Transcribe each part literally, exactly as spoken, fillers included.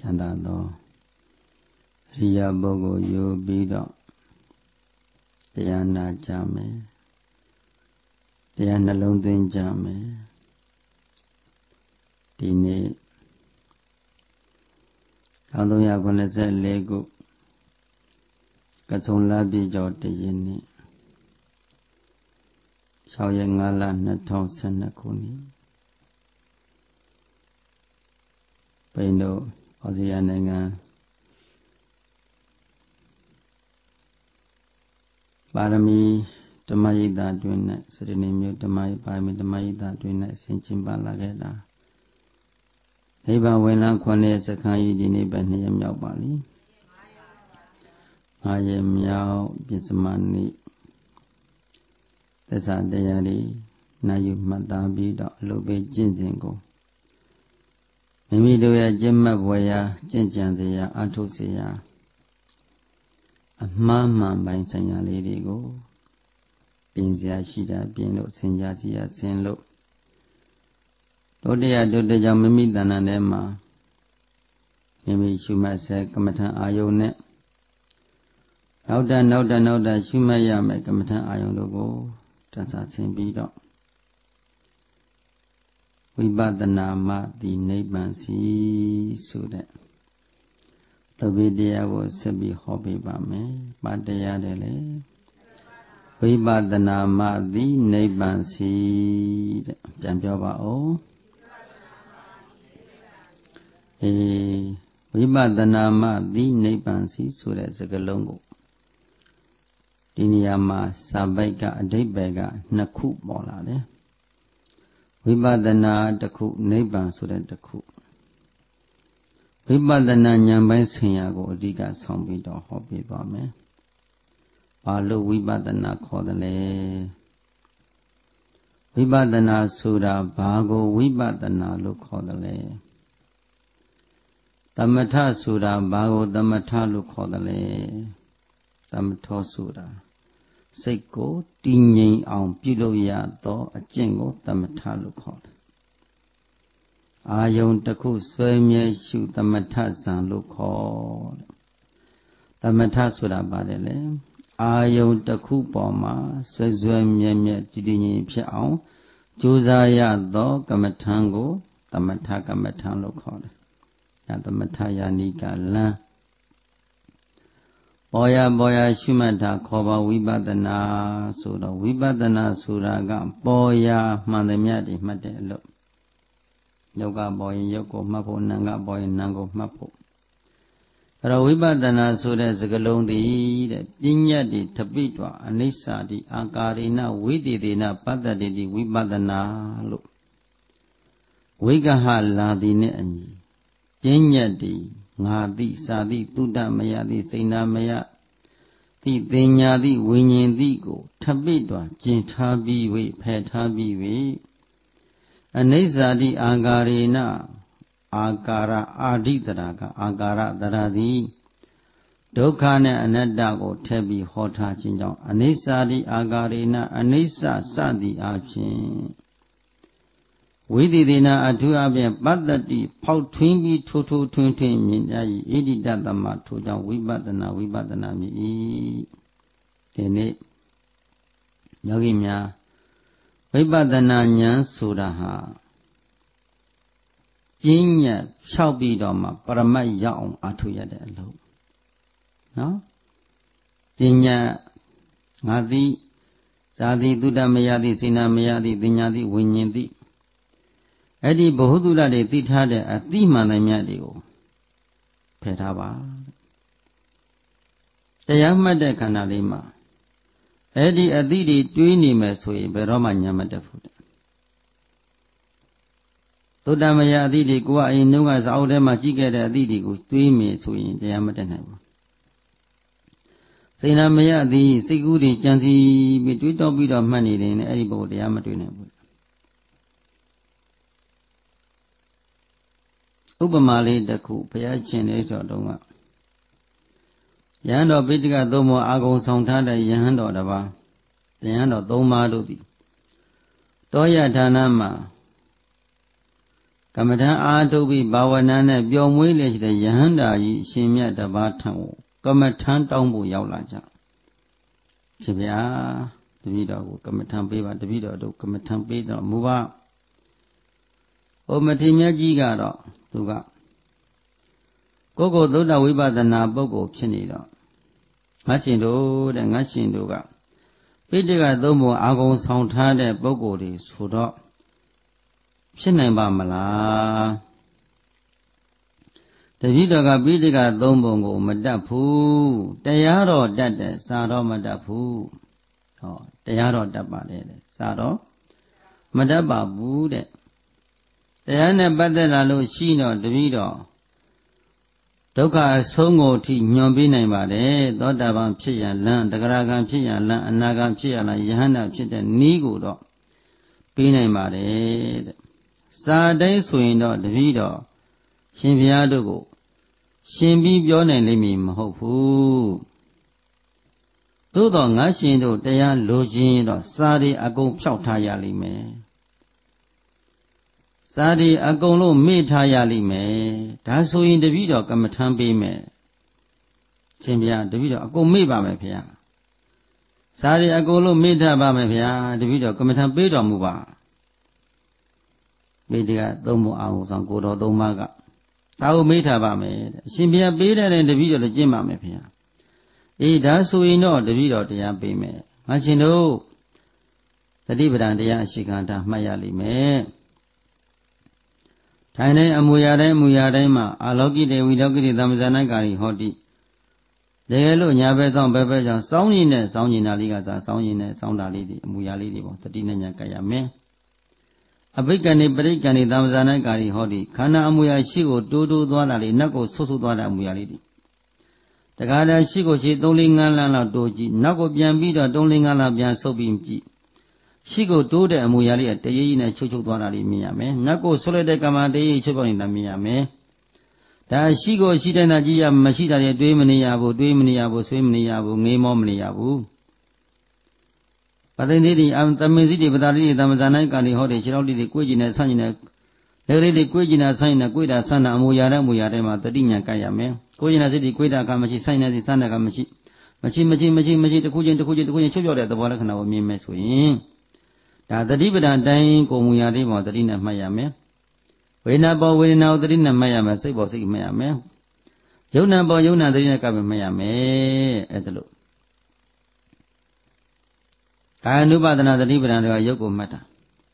မ်းသာသောအရိယာပုဂ္ဂိုလ်ယူပြီးတော့တရားနာကြမယ်တရားနှလုံးသွင်းကြမယ်ဒီနေ့၁၃၇၄ခုကဆုံလပြည့်ကျော်တရက်နေ့၆ရက်၅လ၂၀၁၂ခုနှစ်ပိန္ဒိုဩဇေယနိုင်ငံပါရမီဓမ္မယိတာတွင်၌စရဏီမြို့ဓမ္မယပါရမီဓမ္မယိတာတွင်၌ဆင်ခြင်ပါလာခဲ့တာနိဗ္ဗာန်ဝင်လန်းခွန်ရဲ့စခန်းကြီးဒီနေ့ပဲနှစ်ရက်မြောက်ပါလိငါးရက်မြောက်ပြစ္ဆမနေ့သစ္စာတရားတွေနာယူမှတ်သားပြီးတော့အလုပ်ပဲကျင့်စဉ်ကိုမိမိတို့ရဲ့ကျင့်မှတ်ဘွယ်ရာကျင့်ကြံစရာအထုစရာအမှားမှန်ပိုင်းဆိုင်ရာလေးတွေကိုပြင်စရာရှိတာပြင်လို့ဆင်ကြစရာဆင်လို့တို့တရားတို့တဲ့ကြောင့်မိမိတဏ္ဍာထဲမှာမိမိရှုမှတ်စေကမ္မထအာယုန်နဲ့နောက်တနောက်တနောက်တရှုမှတ်ရမယ်ကမ္မထအာယုန်တို့ကိုတန်ဆာဆင်ပြီးတော့ဝိပဿနာမှဒီနိဗ္ဗာန်စီဆိုတဲ့လောဘတရားကိုဆက်ပြီးဟောပေးပါမယ်။ပါတရားတယ်လေဝိပဿနာမှဒီနိဗ္ဗာန်စီတဲ့ပြန်ပြောပါဦး။အေးဝိပဿနာမှဒီနိဗ္ဗာန်စီဆိုတဲ့စကားလုံးကိုဒီနေရာမှာစာပိုက်ကအဓိပ္ပာယ်ကနှစ်ခုပေါ်လာတယ်ဝိပဿနာတစ်ခုနိဗ္ဗာန်ဆိုတဲ့တစ်ခုဝိပဿနာဉာဏ်ပိုင်းဆင်ရာကိုအဓိကဆောင်ပြီးတော့ဟောပြသွားမယ်ဘာလို့ဝိပဿနာခေါ်တယ်လဲဝိပဿနာဆိုတာဘာကိုဝိပဿနာလို့ခေါ်တယ်လဲသမထဆိုတာဘာကိုသမထလို့ခေါ်တယ်လဲသမထောဆိုတာစိတ်ကိုတည်ငြိမ်အောင်ပြုလုပ်ရသောအကျင့်ကိုသမထလို့ခေါ်တယ်။အာယုံတစ်ခုဆွဲမြဲရှုသမထဇံလို့ခေါ်တယ်။သမထဆိုတာပါတယ်လေ။အာယုံတစ်ခုပေါ်မှာဆွဲဆွဲမြဲမြဲတည်တည်ငြိမ်ဖြစ်အောင်ကြိုးစားရသောကမ္မထံကိုသမထကမ္မထံလို့ခေါ်တယ်။ဒါသမထယာနိကလံပေါ်ရပေါ်ရရှုမှတ်တာခေါ်ပါဝိပဿနာဆိုတော့ဝိပဿနာဆိုတာကပေါ်ရမှန်သမျှတွေမှတ်တဲ့အလုပ်ယုတ်ကပေါ်ရင်ယုတ်ကိုမှတ်ဖို့နာမ်ကပေါ်ရင်နာမ်ကိုမှတ်ဖို့အဲ့တော့ဝိပဿနာဆိုတဲ့စကားလုံးသည်တဲ့ပညာတိထပိတွာအနိစ္စတိအာကာရိနဝိတေတေနပတ္တတိတိဝိပဿနာလို့ဝိကဟလာတိနဲ့အညီပညာတိငါတိစာတိတုဒ္ဓမယတိစိဏမယတိတင်ညာတိဝိညာဉ်တိကိုထပိတွာကျင်ထားပြီးဝိဖယ်ထားပြီးဝိအနိစ္စတိအာကာရေနအာကာရအာဓိတရာကအာကာရတရာတိဒုက္ခနဲ့အနတ္တကိုထည့်ပြီးဟောထားခြင်းကြောင့်အနိစ္စတိအာကာရေနအနိစ္စစသည်အဖြစ်ဝိသေသေနာအထူးအဖြင့်ပတ္တတိဖောက်ထွင်းပြီးထိုးထိုးထွင်းထွင်းမြင်ကြ၏ဣတိတသမထိုကြောင့်ဝိပဿနာဝိပဿနာမြည်၏ဒီနေ့ယောဂီများဝိပဿနာဉာဏ်ဆိုတာဟာပြဉ္ညာဖြောက်ပြီးတော့မှပရမတ်ရောက်အောင်အထုရတဲ့အလုပ်နော်ပညာငါသည်ဇာတိတုဒ္ဓမယတိစိဏမယတိတင်ညာတိဝိညာဉ်တိအဲ့ဒီဘ ഹു တုဒ္ဓတွေသိထားတဲ့အသိမှန်သမျှတွေကိုဖယ်ထားပါတရားမှတ်တဲ့ခန္ဓာလေးမှာအဲ့ဒီအသိတွေတွေးနေမယ်ဆိုရင်ဘယ်တော့မှညာမတက်ဘူးတဲ့သုတ္တမယအသိတွေကိုကအရင်နှုတ်ကစာအုပ်ထဲမှာကြည့်ခဲ့တဲ့အသိတွေကိုတွေးမယ်ဆိုရင်တရားမတက်နိုင်ဘူးစိဏမယအသိစိတ်ကူးတွေကြံစီပြီးတွေးတောပြီးတော့မှတ်နေတယ်နဲ့အဲ့ဒီဘုရားတရားမတွေ့နိုင်ဘူးဥပမာလေးတစ်ခုဘုရားရှင်လေးတော်တုံးကယဟန်တော်ပိဋကသုံးမောအာဂုံဆောင်ထားတဲ့ယဟန်တော်တစ်ပါးယဟန်တော်သုံးပါးတို့သည်တောရဌာနမှာကကမ္မထံအာထုပြီးဘာဝနာနဲ့ပျော်မွေးလျက်ရှိတဲ့ယဟန္တာကြီးအရှင်မြတ်တပါးထံကိုကမ္မထံတောင်းဖို့ရောက်လာကြရှင်ဗျာတပည့်တော်ကိုကမ္မထံပေးပါတပည့်တော်တို့ကမ္မထံပေးတော့မူပါဩမထေမြတ်ကြီးကတော့သူကကိုယ်ကိုသုဒ္ဓဝိပဿနာပုဂ္ဂိုလ်ဖြစ်နေတော့ငါရှင်တို့တဲ့ငါရှင်တို့ကပိဋကသုံးပုံအာဂုံဆောင်ထားတဲ့ပုဂ္ဂိုလ်တွေဆိုတော့ဖြစ်နိုင်ပါမလားတပည့်တော်ကပိဋကသုံးပုံကိုမတတ်ဘူးတရားတော်တတ်တယ်စာတော့မတတ်ဘူးဟောတရားတော်တတ်ပါလေစာတော့မတတ်ပါဘူးတဲ့တရားနဲ့ပတ်သက်လာလို့ရှိတော့တပည့်တော်ဒုက္ခအဆုံးကိုအထိညွန်ပေးနိုင်ပါတယ်သောတာပန်ဖြစ်ရန်လမ်းတဂရကံဖြစ်ရန်လမ်းအနာကံဖြစ်ရန်လမ်းယဟန္တာဖြစ်တဲ့နည်းကိုတော့ပေးနိုင်ပါတယ်တဲ့စာတိုင်းဆိုရင်တော့တပည့်တော်ရှင်ဘုရားတို့ကိုရှင်ပြီးပြောနိုင်လိမ့်မည်မဟုတ်ဘူးသို့တော့ငါရှင်တို့တရားလိုချင်တော့စာတွေအကုန်ဖြောက်ထားရလိမ့်မယ်စာတွေအကုန်လုံးမေ့ထားရလိမ့်မယ်ဒါဆိုရင်တပည့်တော်ကမ္မထံပေးမယ်ရှင်ဘုရားတပည့်တော်အကုန်မေ့ပါမယ်ဖေ။စာတွေအကုန်လုံးမေ့ထားပါမယ်ဖေ။တပည့်တော်ကမ္မထံပေးတော်မူပါမိတ္တကသုံးပုံအောင်ဆောင်ကိုတော်သုံးပါးကသာဝမေ့ထားပါမယ်တဲ့အရှင်ဘုရားပေးတဲ့တပည့်တော်လည်းကျင့်ပါမယ်ဖေ။အေးဒါဆိုရင်တော့တပည့်တော်တရားပေးမယ်ငါရှင်တို့တတိပဒံတရားအရှိခန္ဓာမှတ်ရလိမ့်မယ်ထိုင်တဲ့အမူအရာတိုင်းအမူအရာတိုင်းမှာအာလောကိတေဝိလောကိတေသမဇာနကာရီဟောတိတကယ်လို့ညာဘက်ဆောင်ဘက်ဘက်ဆောင်စောင်းရင်နဲ့စောင်းရင်နာလေးကစားစောင်းရင်နဲ့စောင်းတာလေးတွေအမူအရာလေးတွေပေါ့တတိနဲ့ညာကရမယ်အဘိက္ခဏိပရိက္ခဏိသမဇာနကာရီဟောတိခန္ဓာအမူအရာရှိကိုတိုးတိုးသွားတာလေးနတ်ကိုဆုပ်ဆုပ်သွားတာအမူအရာလေးတွေတခါတည်းရှိကိုရှိသုံးလေးငန်းလန်းလောက်တိုးကြည့်နောက်ကိုပြန်ပြီးတော့သုံးလေးငန်းလောက်ပြန်ဆုပ်ပြီးကြည့်ရှိကိုတိုးတဲ့အမူအရာလေးကတရေကြီးနဲ့ချုပ်ချုပ်သွားတာလေးမြင်ရမယ်။နတ်ကိုဆွလိုက်တဲ့ကမ္မတရေချုပ်ပေါက်နေတာမြင်ရမယ်။ဒါရှိကိုရှိတဲ့နာကြည့်ရမရှိတာတွေတွေးမနေရဘူးတွေးမနေရဘူးဆွေးမနေရဘူးငေးမောမနေရဘူး။ပသိတိတိအတမင်စီတိပတာတိသမဇာနိုင်ကံဒီဟောတဲ့ခြေတော်လေးတွေကိုကြည့်နေဆန့်ကျင်တဲ့လက်လေးတွေကိုကြည့်နေဆန့်ကျင်တဲ့ကိုယ်တာဆန္ဒအမူအရာတဲ့အမူအရာတွေမှာတတိညာကပ်ရမယ်။ကိုယ်ကျင်တဲ့စိတ်ဒီကိုယ်တာကမရှိဆိုင်နေတဲ့ဆန္ဒကမရှိမရှိမရှိမရှိမရှိတစ်ခုချင်းတစ်ခုချင်းတစ်ခုချင်းချုပ်ပြောတဲ့သဘောလက္ခဏာကိုမြင်မယ်ဆိုရင်ဒါတတိပဒံတိုင်းကိုမူရာလေးပေါ်တတိနဲ့မှတ်ရမယ်ဝေဒနာပေါ်ဝေဒနာကိုတတိနဲ့မှတ်ရမယ်စိတ်ပေါ်စိတ်မှတ်ရမယ်ယုံနာပေါ်ယုံနာတတိနဲ့ကပ်ပြီးမှတ်ရမယ်အဲ့ဒါလို့ကာယ ानु ပါဒနာတတိပဒံတွေကယုတ်ကိုမှတ်တာ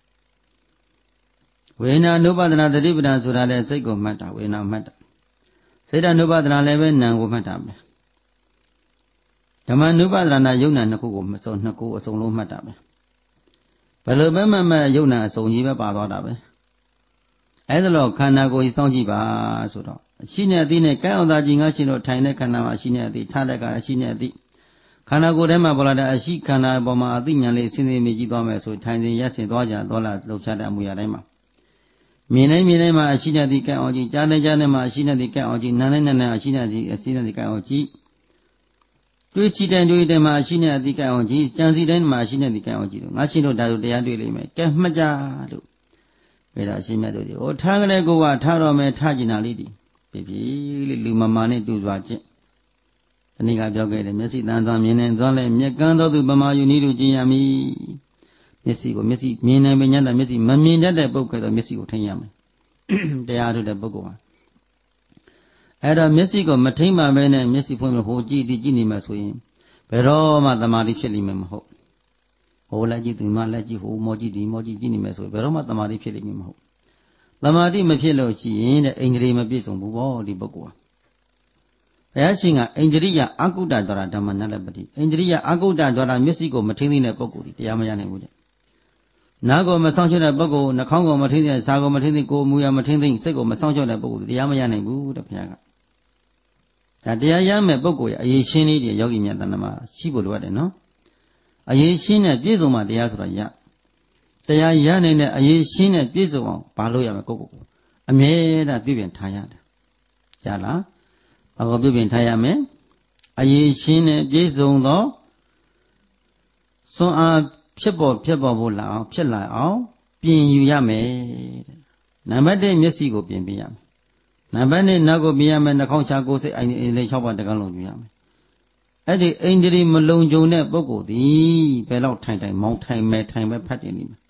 ဝေဒနာ ानु ပါဒနာတတိပဒံဆိုတာလည်းစိတ်ကိုမှတ်တာဝေဒနာမှတ်တာစိတ်ဓာ ानु ပါဒနာလည်းပဲနာမ်ကိုမှတ်တာပဲဓမ္မ ानु ပါဒနာယုံနာနှစ်ခုကိုမစုံနှစ်ခုအစုံလုံးမှတ်တာပဲဘယ်လိုပဲမှမယုံနာအစုံကြီးပဲပါသွားတာပဲအဲဒါလို့ခန္ဓာကိုယ်ကြီးစောင့်ကြည့်ပါဆိုတော့အရှိနဲ့အသိနဲ့ကဲအောင်သာကြီးငါရှင်တို့ထိုင်တဲ့ခန္ဓာမှာအရှိနဲ့အသိထားတဲ့ကအရှိနဲ့အသိခန္ဓာကိုယ်ထဲမှာပေါ်လာတဲ့အရှိခန္ဓာပေါ်မှာအသိဉာဏ်လေးစဉ်းစဉ်မြည်ကြည့်သွားမယ်ဆိုထိုင်စဉ်ရက်စဉ်သွားကြသွားလာလှုပ်ရှားတဲ့အမှုရာတိုင်းမှာမြင်တိုင်းမြင်တိုင်းမှာအရှိနဲ့အသိကဲအောင်ကြည့်ကြားတိုင်းကြားတိုင်းမှာအရှိနဲ့အသိကဲအောင်ကြည့်နားတိုင်းနားတိုင်းအရှိနဲ့အသိအရှိနဲ့အသိကဲအောင်ကြည့်တွေးကြည့်တိုင်းတွေးတိုင်းမှာအရှိနဲ့အသိကဲအောင်ကြည့်ကြံစီတိုင်းမှာအရှိနဲ့အသိကဲအောင်ကြည့်လို့ငါရှင်တို့ဒါတို့တရားတွေ့လိမ့်မယ်ကဲမှတ်ကြလို့ပြေတာအရှိမြတ်တို့ဒီဟိုထားကြတဲ့ကိုကထားတော်မယ်ထားကျင်တာလေးဒီပြပြလေးလူမမာနဲ့တူစွာချင်းဒီနေ့ကပြောခဲ့တယ်မျက်စိတန်သွားမြင်နေသွားလဲမျက်ကန်းသောသူပမာယူနည်းတို့ကျင်ရမည်မျက်စိကိုမျက်စိမြင်နိုင်ပညာတဲ့မျက်စိမမြင်တတ်တဲ့ပုဂ္ဂိုလ်တော့မျက်စိကိုထိန်းရမယ်တရားထုတ်တဲ့ပုဂ္ဂိုလ်ဟာအဲ့တော့မျက်စိကိုမထိမ့်ပါပဲနဲ့မျက်စိဖွင့်လို့ဟိုကြည့်ဒီကြည့်နေမှဆိုရင်ဘယ်တော့မှသမာဓိဖြစ်လိမ့်မယ်မဟုတ်ဟိုလက်ကြည့်ဒီမှလက်ကြည့်ဟိုမောကြည့်ဒီမောကြည့်ကြည့်နေမယ်ဆိုရင်ဘယ်တော့မှသမာဓိဖြစ်လိမ့်မယ်မဟုတ်သမာဓိမဖြစ်လို့ရှိရင်တဲ့အိန္ဒြေမပြည့်စုံဘူးပေါ့ဒီပုဂ္ဂိုလ်ဟာဘုရားရှင်ကအိန္ဒြိယအကုတ္တကြွာဓမ္မနလပတိအိန္ဒြိယအကုတ္တကြွာမျက်စိကိုမထိသိတဲ့ပုဂ္ဂိုလ်ဒီတရားမရနိုင်ဘူးတဲ့နားကိုမဆောင်ချတဲ့ပုဂ္ဂိုလ်နှာခေါင်းကိုမထိသိစာကိုမထိသိကိုယ်မူရမထိသိစိတ်ကိုမဆောင်ချတဲ့ပုဂ္ဂိုလ်ဒီတရားမရနိုင်ဘူးတဲ့ဘုရားကဒါတရားရမယ်ပုဂ္ဂိုလ်ရဲ့အရေးရှင်းလေးတွေယောဂီမြတ်တဏ္ဍမှာရှိဖို့လိုရတယ်နော်အရေးရှင်းတဲ့ပြည့်စုံမှတရားဆိုတာရတရားရနိုင်တဲ့အရေးရှင်းတဲ့ပြည့်စုံအောင်ဘာလို့ရမလဲကိုယ့်ကိုယ်အမြဲတမ်းပြုပြင်ထားရတယ်ကြားလားဘာကိုပြုပြင်ထားရမလဲအရေးရှင်းတဲ့ပြည့်စုံသောစွမ်းအားဖြစ်ပေါ်ဖြစ်ပေါ်ဖို့လာအောင်ဖြစ်လာအောင်ပြင်ယူရမယ်တဲ့နံပါတ်တစ်မျက်စိကိုပြင်ပေးရမယ်နံပါတ်နှစ်နောက်ကိုပြင်ရမယ်နှာခေါင်းချာကိုယ်စိတ်အိမ်လေး၆ပါးတကန်းလုံးယူရမယ်အဲ့ဒီအိန္ဒြေမလုံခြုံတဲ့ပုဂ္ဂိုလ်သည်ဘယ်တော့ထိုင်တိုင်မောင်းထိုင်မဲထိုင်ပဲဖတ်တင်နေမှာ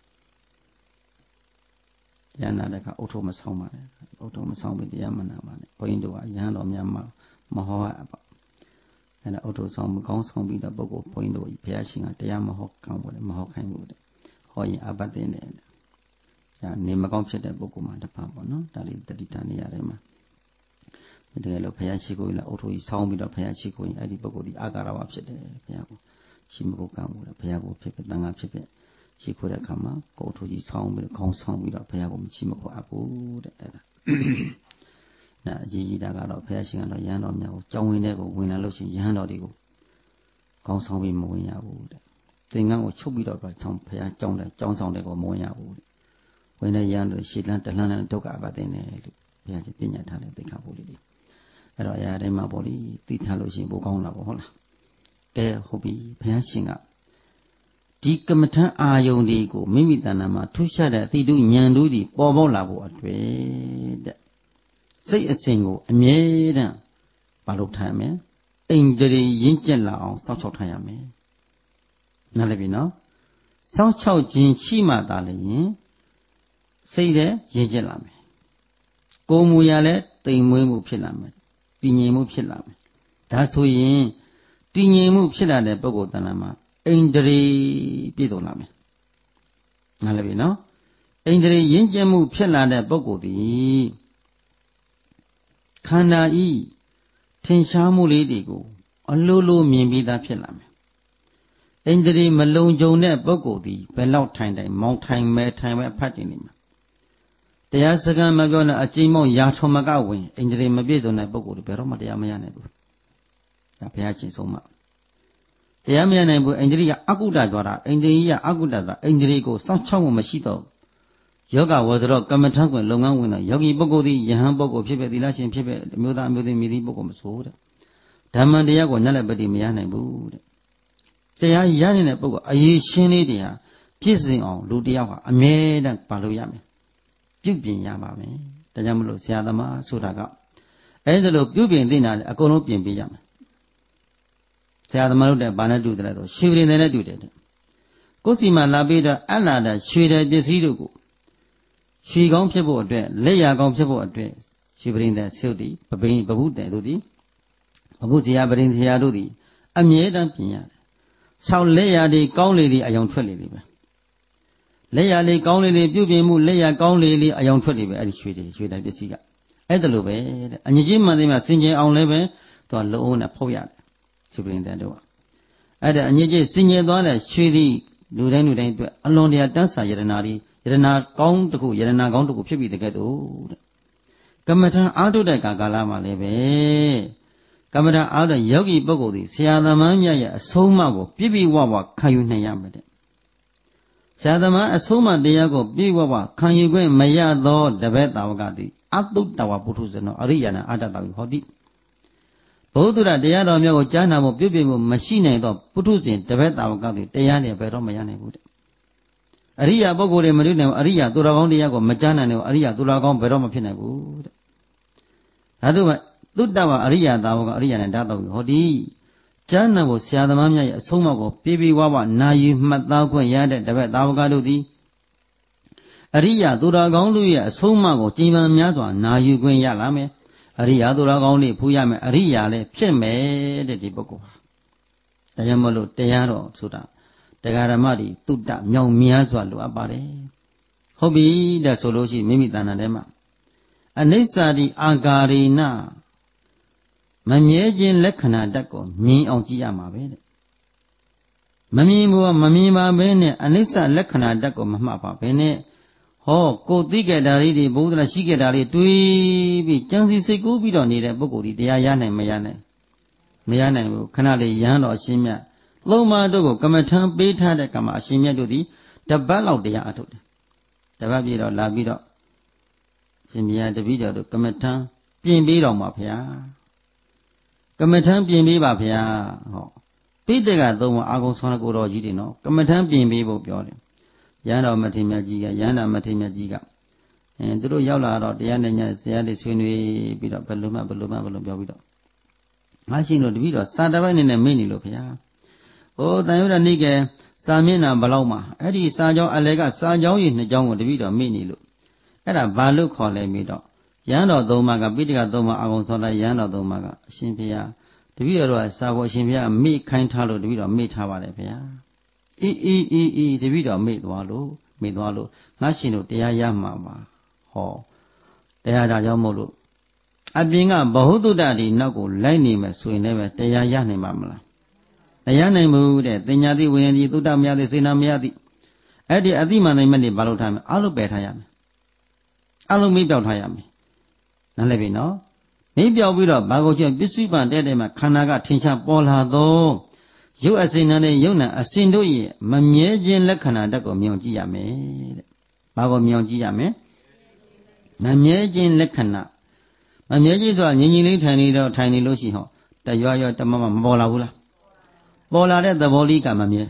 ရဟန္တာတကအုတ်ထုံးမဆောင်ပါနဲ့အုတ်ထုံးမဆောင်ပြီးတရားမနာပါနဲ့ဘုန်းကြီးတို့ကရဟန်းတော်များမှာမဟောရပါအဲ့ဒါအုတ်ထုံးဆောင်မကောင်းဆောင်ပြီးတော့ပုဂ္ဂိုလ်ဘုန်းကြီးတို့ဘုရားရှင်ကတရားမဟောကောင်းဘူးလေမဟောခိုင်းဘူးတဲ့ဟောရင်အပတ်တင်တယ်ဒါနေမကောင်းဖြစ်တဲ့ပုဂ္ဂိုလ်မှာတပါပေါ့နော်ဒါလေးတတိတန်နေရတယ်မှာတကယ်လို့ဘုရားရှိခိုးရင်လည်းအုတ်ထုံးကြီးဆောင်းပြီးတော့ဘုရားရှိခိုးရင်အဲ့ဒီပုဂ္ဂိုလ်ဒီအာကာရဝဖြစ်တယ်ဘုရားကိုရှိမကိုကောင်းဘူးလေဘုရားကိုဖြစ်ဖြစ်တန်ခါဖြစ်ဖြစ်ရှိခိုးတဲ့အခါမှာကိုယ်ထုံးကြီးဆောင်းပြီးတော့ခေါင်းဆောင်းပြီးတော့ဘုရားကိုမရှိမကိုအပ်ဘူးတဲ့အဲ့ဒါနာအကြီးကြီးတာကတော့ဘုရားရှင်ကတော့ရဟန်းတော်များကိုကြောင်းဝင်တဲ့ကိုဝင်လာလို့ရှိရင်ရဟန်းတော်တွေကိုခေါင်းဆောင်းပြီးမဝင်ရဘူးတဲ့သင်္ကန်းကိုချုပ်ပြီးတော့ဆောင်းဘုရားကြောင်းတယ်ကြောင်းဆောင်တဲ့ကိုမဝင်ရဘူးတဲ့ဝင်တဲ့ရဟန်းတော်ရှေ့လန်းတလန်းနဲ့ဒုက္ခအပတ်တင်တယ်လို့ဘုရားရှင်ပြညာထားတဲ့သိက္ခာပုဒ်လေးတွေအဲ့တော့အရာတိုင်းမှာပေါ့လေသိထားလို့ရှိရင်ပိုကောင်းလာပေါ့ဟုတ်လားကဲဟုတ်ပြီဘုရားရှင်ကဒီကမ္မထံအာယုန်ဒီကိုမိမိတဏ္ဍာမှာထူးခြားတဲ့အတိတုဉာဏ်တို့ဒီပေါ်ပေါက်လာဖို့အတွက်တဲ့စိတ်အစဉ်ကိုအမြဲတမ်းမလုပ်ထားရမယ်အိန္ဒြေရင့်ကျက်လာအောင်စောင့်ရှောက်ထားရမယ်နားလည်ပြီနော်စောင့်ရှောက်ခြင်းရှိမှသာလျှင်စိတ်လည်းရင့်ကျက်လာမယ်ကိုယ်မူရလည်းတိမ်မွေးမှုဖြစ်လာမယ်တည်ငြိမ်မှုဖြစ်လာမယ်ဒါဆိုရင်တည်ငြိမ်မှုဖြစ်လာတဲ့ပုဂ္ဂိုလ်တဏ္ဍာမှာအိန္ဒြေပြည့်စုံလာမယ်နားလည်ပြီနော်အိန္ဒြေရင့်ကျက်မှုဖြစ်လာတဲ့ပုဂ္ဂိုလ်သည်ခန္ဓာဤထင်ရှားမှုလေးတွေကိုအလိုလိုမြင်ပြီးသားဖြစ်လာမယ်အိန္ဒြေမလုံခြုံတဲ့ပုဂ္ဂိုလ်သည်ဘယ်လောက်ထိုင်တိုင်မောင်းထိုင်မဲထိုင်ပဲဖတ်တင်နေမှာတရားစကားမပြောနဲ့အကျဉ်းမောင်းရာထုံမကဝင်အိန္ဒြေမပြည့်စုံတဲ့ပုဂ္ဂိုလ်တွေဘယ်တော့မှတရားမရနိုင်ဘူးဒါဘုရားရှင်ဆုံးမတရားမရနိုင်ဘူးအိန္ဒြေကအကုတ္တကြွားတာအိန္ဒြေကြီးကအကုတ္တကြွားအိန္ဒြေကိုစောင့်ချောက်မှုမရှိတော့ယောဂဝဇ္ဇရောကမ္မထံကွင်လုပ်ငန်းဝင်တော့ယောဂီပုဂ္ဂိုလ်သည်ယဟန်ပုဂ္ဂိုလ်ဖြစ်ဖြစ်သီလရှင်ဖြစ်ဖြစ်အမျိုးသားအမျိုးသမီးသည်ပုဂ္ဂိုလ်မဆိုတဲ့ဓမ္မတရားကိုညက်လက်ပတိမရနိုင်ဘူးတဲ့တရားရနေတဲ့ပုဂ္ဂိုလ်အရေးရှင်းလေးတရားပြည့်စုံအောင်လူတရားဟာအမြဲတမ်းပါလို့ရမယ်ပြုပြင်ရပါမယ်ဒါကြောင့်မလို့ဆရာသမားဆိုတာကအဲ့ဒါလို့ပြုပြင်သိတာလေအကုန်လုံးပြင်ပေးရမယ်ဆရာသမားတို့တဲ့ဘာနဲ့တူတယ်လဲဆိုရွှေပြည်တယ်နဲ့တူတယ်တဲ့ကိုယ်စီမှာလာပြီးတော့အလာတဲ့ရွှေတဲ့ပစ္စည်းတို့ကိုရွှေကောင်းဖြစ်ဖို့အတွက်လက်ရကောင်းဖြစ်ဖို့အတွက်ရွှေပြည်တဲ့ဆုတ်တီပပိန်ပပုတဲ့တို့သည်ပပုဇေယပရိန်ဇေယတို့သည်အမြဲတမ်းပြင်ရတယ်ဆောက်လက်ရတွေကောင်းလေတွေအယောင်ထွက်လေတွေပဲလက်ရလေးကောင်းလေတွေပြုပြင်မှုလက်ရကောင်းလေလေးအယောင်ထွက်လေပဲအဲ့ဒီရွှေတွေရွှေတဲ့ပစ္စည်းကအဲ့ဒါလိုပဲတဲ့အညစ်အကြေးမှန်သိမှစင်ကြယ်အောင်လည်းပဲသူကလုံးနဲ့ဖုတ်ရတယ်ရွှေပြည်တဲ့တို့ကအဲ့ဒါအညစ်အကြေးစင်ကြယ်သွားတဲ့ရွှေသည်လူတိုင်းလူတိုင်းအတွက်အလွန်တရာတန်းစာယရနာတွေယရနာကောင်းတစ်ခုယရနာကောင်းတစ်ခုဖြစ်ပြီးတကယ်တော့တဲ့ကမ္မထံအာထုတဲ့ကာကာလမှာလည်းပဲကမ္မထံအာထုတဲ့ယောဂီပုဂ္ဂိုလ်သည်ဆရာသမားမြတ်ရဲ့အဆုံးအမကိုပြည့်ပြည့်ဝဝခံယူနိုင်ရမယ်တဲ့ဆရာသမားအဆုံးအမတရားကိုပြည့်ဝဝခံယူခွင့်မရသောတပည့်တာဝကသည်အတုတ္တဝပုထုဇနောအရိယာဏအတ္တတဝိဟောတိဘုဒ္ဓရတရားတော်များကိုကြားနာမှုပြည့်ပြည့်မှုမရှိနိုင်သောပုထုဇဉ်တပည့်တာဝကသည်တရားနဲ့ဘယ်တော့မရနိုင်ဘူးတဲ့အရိယာပုဂ္ဂိုလ်တွေမတွေ့နိုင်ဘူးအရိယာသူတော်ကောင်းတရားကိုမကြားနိုင်ဘူးအရိယာသူတော်ကောင်းဘယ်တော့မှဖြစ်နိုင်ဘူးတဲ့ဒါတို့ကသုတ္တဝအရိယာသာဝကအရိယာနဲ့ဓာတ်တော်ဟောဒီကြားနာဖို့ဆရာသမားများရဲ့အဆုံးအမကိုပြေပြေဝဝနာယူမှတ်သားခွင့်ရတဲ့တပည့်သာဝကတို့သည်အရိယာသူတော်ကောင်းတို့ရဲ့အဆုံးအမကိုကြည်ပန်များစွာနာယူခွင့်ရလာမယ်အရိယာသူတော်ကောင်းတွေဖူးရမယ်အရိယာလည်းဖြစ်မယ်တဲ့ဒီပုဂ္ဂိုလ်ဟာဒါကြောင့်မလို့တရားတော်ဆိုတာတရားဓမ္မတွေတုတ္တမြောင်များစွာလိုအပ်ပါတယ်ဟုတ်ပြီတဲ့ဆိုလို့ရှိမိမိတဏ္ဍာထဲမှာအနိစ္စတိအာဂါရိဏမမြဲခြင်းလက္ခဏာတတ်ကိုမြင်အောင်ကြည့်ရမှာပဲတဲ့မမြင်ဘူးမမြင်ပါဘဲနဲ့အနိစ္စလက္ခဏာတတ်ကိုမမှတ်ပါဘဲနဲ့ဟောကိုသိကြတာလေးတွေဘုရားရှိကြတာလေးတွေးပြီးကြံစီစိတ်ကူးပြီးတော့နေတဲ့ပုဂ္ဂိုလ်ဒီတရားရနိုင်မရနိုင်မရနိုင်ဘူးခဏလေးရဟန်းတော်အရှင်မြတ်သုံးပါးတို့ကိုကမ္မထံပေးထားတဲ့ကမ္မအရှင်မြတ်တို့သည်တပတ်လောက်တရားအထုတ်တယ်တပတ်ပြည့်တော့လာပြီးတော့ရှင်မြတ်တပည့်တော်တို့ကမ္မထံပြင်ပေးတော်မှာဗျာကမ္မထံပြင်ပေးပါဗျာဟောပိဋကသုံးပါးအာဂုံဆောင်းကိုတော်ကြီးတွေနော်ကမ္မထံပြင်ပေးဖို့ပြောတယ်ရဟန်းတော်မထေရမြတ်ကြီးကရဟန္တာမထေရမြတ်ကြီးကအဲသူတို့ရောက်လာတော့တရားနဲ့ညဇေယျတွေဆွေးနွေးပြီးတော့ဘယ်လိုမှဘယ်လိုမှဘယ်လိုပြောပြီးတော့ငါရှင်တို့တပည့်တော်စာတပိုက်နေနဲ့မေ့နေလို့ဗျာဟိုတန်ရုဒ္ဓနိကေစာမျက်နှာဘလောက်မှာအဲ့ဒီစာကြောင်းအလဲကစာကြောင်းကြီးနှစ်ကြောင်းကိုတပည့်တော်မေ့နေလို့အဲ့ဒါဘာလို့ခေါ်လဲပြီးတော့ရဟန်းတော်သုံးပါးကပိဋကသုံးပါးအကုန်ဆောလိုက်ရဟန်းတော်သုံးပါးကအရှင်ဘုရားတပည့်တော်ကစာကိုအရှင်ဘုရားမေ့ခိုင်းထားလို့တပည့်တော်မေ့ထားပါတယ်ဗျာအီးအီးအီးအီးတပည့်တော်မေ့သွားလို့မေ့သွားလို့ငါရှင်တို့တရားရမှာပါဟောတရားဒါကြောင့်မို့လို့အပြင်ကဘ ഹു တုတ္တဒီနောက်ကိုလိုက်နေမယ်ဆိုရင်လည်းပဲတရားရနိုင်မှာမလားမရနိုင်ဘူးတဲ့တင်ညာတိဝိညာဉ်တိသုတ္တမယတိစေနာမယတိအဲ့ဒီအတိမနိုင်မနေဘာလို့ထားမလဲအလုံးပယ်ထားရမယ်အလုံးမေ့ပြောက်ထားရမယ်နားလည်ပြီနော်မေ့ပြောက်ပြီးတော့ဘာကိုကျပစ္စည်းပန်တဲ့တဲ့မှာခန္ဓာကထင်ရှားပေါ်လာတော့ရုပ်အစဉ်နဲ့ယုံနာအစဉ်တို့ရဲ့မမြဲခြင်းလက္ခဏာတက်ကိုမြင်ကြည့်ရမယ်တဲ့ဘာကိုမြင်ကြည့်ရမယ်မမြဲခြင်းလက္ခဏာမမြဲခြင်းဆိုတာငြင်းငြင်းလေးထိုင်နေတော့ထိုင်နေလို့ရှိဟောတရွရွတမမမပေါ်လာဘူးလားပေါ်လာတဲ့သဘောလေးကမမြဲ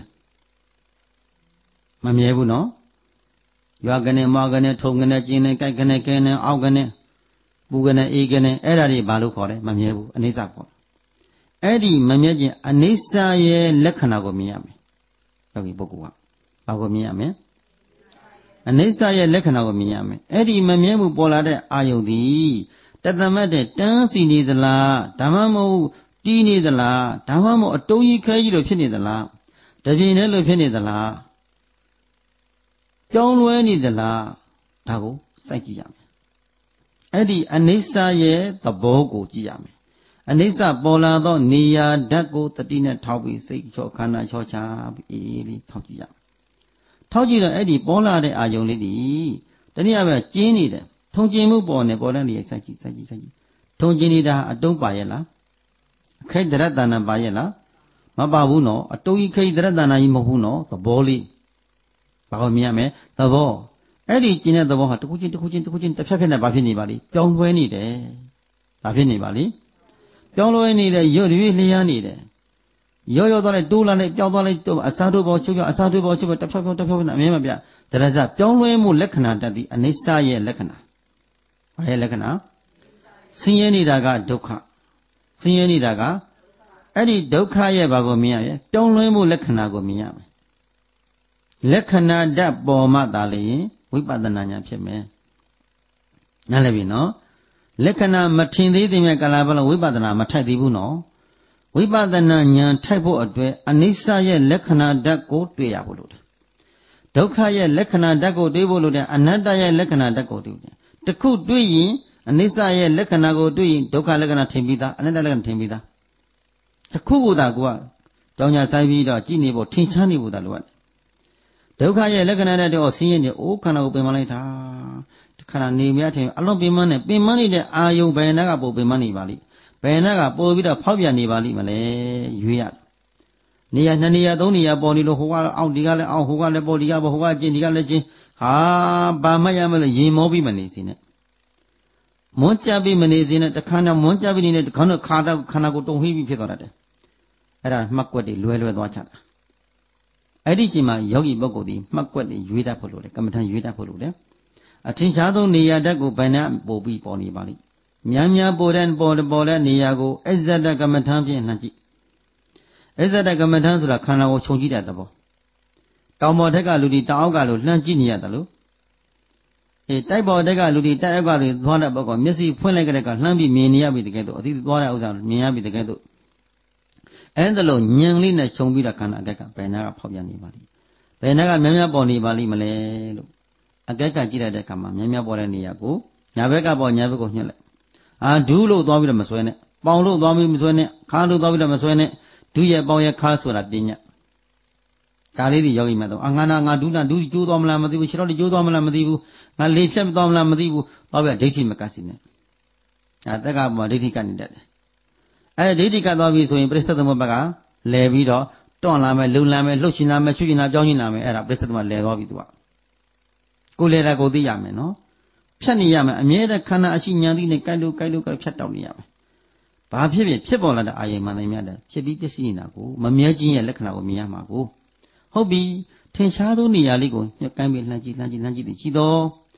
မမြဲဘူးနော်ရွာကနေမောကနေထုံကနေကျင်းနေကြိုက်ကနေကဲနေအောက်ကနေပူကနေအေးကနေအဲ့ဒါတွေဘာလို့ခေါ်လဲမမြဲဘူးအနိစ္စခေါ်အဲ့ဒီမမြဲခြင်းအနိစ္စရဲ့လက္ခဏာကိုမြင်ရမယ်ယောဂီပုဂ္ဂိုလ်ကဘာကိုမြင်ရမလဲအနိစ္စရဲ့လက္ခဏာကိုမြင်ရမယ်အဲ့ဒီမမြဲမှုပေါ်လာတဲ့အာယုန်သည်တသမတ်တဲ့တန်းစီနေသလားဓမ္မမဟုတ်တီးနေသလားဓမ္မမဟုတ်အတုံးကြီးခဲကြီးလို့ဖြစ်နေသလားတပြင်းနဲ့လို့ဖြစ်နေသလားကြောင်းလွဲနေသလားဒါကိုစိုက်ကြည့်ရမယ်အဲ့ဒီအနိစ္စရဲ့သဘောကိုကြည့်ရမယ်အနိစ္စပေါ်လာသောနေရာဓာတ်ကိုတတိနဲ့ထောက်ပြီးစိတ်ချောခန္ဓာချောချပြီးအေးအေးလေးထောက်ကြည့်ရမယ်ထောက်ကြည့်တော့အဲ့ဒီပေါ်လာတဲ့အာယုန်လေးဒီတနည်းအားဖြင့်ကျင်းနေတယ်ထုံကျင်မှုပေါ်နေပေါ်တဲ့နေရာစိုက်ကြည့်စိုက်ကြည့်စိုက်ကြည့်ထုံကျင်နေတာအတုံးပါရဲ့လားအခိတ်တရတ္တနာပါရဲ့လားမပါဘူးနော်အတုံးကြီးခိတ်တရတ္တနာကြီးမဟုတ်ဘူးနော်သဘောလေးဘာကိုမြင်ရမလဲသဘောအဲ့ဒီကျင်တဲ့သဘောဟာတစ်ခုချင်းတစ်ခုချင်းတစ်ခုချင်းတစ်ဖြတ်ဖြတ်နဲ့ဘာဖြစ်နေပါလိပြောင်းလဲနေတယ်ဘာဖြစ်နေပါလိပြောင်းလဲနေတယ်ရွတ်ရွေ့လျားနေတယ်ရောရောသွားလိုက်တိုးလာလိုက်ပြောင်းသွားလိုက်အစားတို့ပေါ်ချုပ်ပြောင်းအစားတို့ပေါ်ချုပ်ပြောင်းတစ်ဖြတ်ဖြတ်တစ်ဖြတ်ဖြတ်နဲ့အမြဲမပြဒရဇပြောင်းလဲမှုလက္ခဏာတတ်သည်အနိစ္စရဲ့လက္ခဏာဘာရဲ့လက္ခဏာဆင်းရဲနေတာကဒုက္ခဆင်းရဲနေတာကအဲ့ဒီဒုက္ခရဲ့ဘာကိုမြင်ရရဲ့ပြောင်းလဲမှုလက္ခဏာကိုမြင်ရမယ်လက္ခဏာဓာတ်ပေါ်မှသာလျှင်ဝိပဿနာဉာဏ်ဖြစ်မယ်နားလည်ပြီနော်လက္ခဏာမထင်သေးတဲ့မြတ်ကလာဘလဝိပဿနာမထိုက်သေးဘူးနော်ဝိပဿနာဉာဏ်ထိုက်ဖို့အတွက်အနိစ္စရဲ့လက္ခဏာဓာတ်ကိုတွေ့ရဖို့လိုတယ်ဒုက္ခရဲ့လက္ခဏာဓာတ်ကိုတွေ့ဖို့လိုတယ်အနတ္တရဲ့လက္ခဏာဓာတ်ကိုတွေ့တယ်တခုတွေ့ရင်အနိစ္စရဲ့လက္ခဏာကိုတွေ့ရင်ဒုက္ခလက္ခဏာထင်ပြီးသားအနတ္တလက္ခဏာထင်ပြီးသားတခုကိုသာကိုကကြောင်းညာဆိုင်ပြီးတော့ကြည်နေဖို့ထင်ရှားနေဖို့သာလိုရတယ်ဒုက္ခရဲ့လက္ခဏာနဲ့တော့ဆင်းရဲနေအိုးခန္ဓာကိုပင်မလိုက်တာခန္ဓာနေမြတ်ထင်အလုံးပင်မနဲ့ပင်မနေတဲ့အာယုံဘယ်နာကပိုပင်မနေပါလိဘယ်နာကပိုပြီးတော့ဖောက်ပြန်နေပါလိမလဲရွေးရနေရနှစ်နေရသုံးနေရပေါ်နေလို့ဟိုကအောက်ဒီကလည်းအောက်ဟိုကလည်းပေါ်ဒီကပေါ်ဟိုကကျင်းဒီကလည်းကျင်းဟာဘာမှရမလဲရင်မောပြီးမနေစေနဲ့မွန်းကြပြီးမနေစေနဲ့တခါနဲ့မွန်းကြပြီးနေတဲ့ခန္ဓာခါတာခန္ဓာကိုတုံဟိပြီးဖြစ်သွားတတ်တယ်အဲ့ဒါမှတ်ကွက်တွေလွဲလွဲသွားချတာအဲ့ဒီချိန်မှာယောဂီပုဂ္ဂိုလ်ဒီမှတ်ကွက်တွေရွေးတတ်ဖို့လိုတယ်ကမ္မထံရွေးတတ်ဖို့လိုတယ်အထင်ရှားဆုံးနေရာဓာတ်ကိုဘယ်နဲ့ပို့ပြီးပေါ်နေပါလိမ့်များများပေါ်တဲ့ပေါ်ပေါ်တဲ့နေရာကိုအစ္ဆဒကမ္မထံဖြင့်နှံ့ကြည့်အစ္ဆဒကမ္မထံဆိုတာခန္ဓာကိုခြုံကြည့်တဲ့သဘောတောင်ပေါ်ထက်ကလူဒီတောင်အောက်ကလူလှမ်းကြည့်နေရတယ်လို့အေးတိုက်ပေါ်တက်ကလူဒီတိုက်အောက်ကလူသွားတဲ့ဘက်ကမျက်စိဖွင့်လိုက်ကြတဲ့ကလှမ်းပြီးမြင်နေရပြီတကယ်တော့အတိသွားတဲ့ဥစ္စာမြင်ရပြီတကယ်တော့အဲ့ဒါလို့ညံလေးနဲ့ခြုံပြီးတော့ခန္ဓာအကက်ကဘယ်နာကဖောက်ပြန်နေပါလိမ့်ဘယ်နာကများများပေါ်နေပါလိမ့်မလဲလို့အကက်ကကြည့်လိုက်တဲ့အခါမှာများများပေါ်တဲ့နေရာကိုညာဘက်ကပေါ်ညာဘက်ကိုညှက်လိုက်အာဒူးလို့သွားပြီးတော့မဆွဲနဲ့ပေါင်လို့သွားပြီးမဆွဲနဲ့ခါလို့သွားပြီးတော့မဆွဲနဲ့ဒူးရဲ့ပေါင်ရဲ့ခါဆိုတာပညာဒါလေးတွေယောဂီမှတော့အငါနာငါဒူးနာဒူးကျိုးသွားမလားမသိဘူးခြေတော်ကျိုးသွားမလားမသိဘူးငါလေဖြတ်သွားမလားမသိဘူးသွားပြီးဒိဋ္ဌိမကတ်စီနဲ့အဲတက်ကပေါ်ဒိဋ္ဌိကတ်နေတတ်တယ်အဲဒိဋ္ဌိကတ်သွားပြီဆိုရင်ပရိစ္ဆေသမုပ္ပါကလဲပြီးတော့တွန့်လာမယ်လုံလာမယ်လှုပ်ရှင်လာမယ်ချွတ်ရှင်လာပြောင်းရှင်လာမယ်အဲ့ဒါပရိစ္ဆေသမုပ္ပါလဲသွားပြီသူကကိုလေတာကိုသိရမယ်နော်ဖြတ်နေရမယ်အမြဲတမ်းခန္ဓာအရှိဉာဏ်သိနဲ့ကြိုက်လို့ကြိုက်လို့ဖြတ်တောက်နေရမယ်ဘာဖြစ်ဖြစ်ဖြစ်ပေါ်လာတဲ့အာယုံမှန်တယ်များတယ်ဖြစ်ပြီးပစ္စည်းနေတာကိုမမြဲခြင်းရဲ့လက္ခဏာကိုမြင်ရမှာကိုဟုတ်ပြီထင်ရှားသောနေရာလေးကိုညှက်ကိုင်းပြီးလှမ်းကြည့်လှမ်းကြည့်လှမ်းကြည့်သိရှိတော့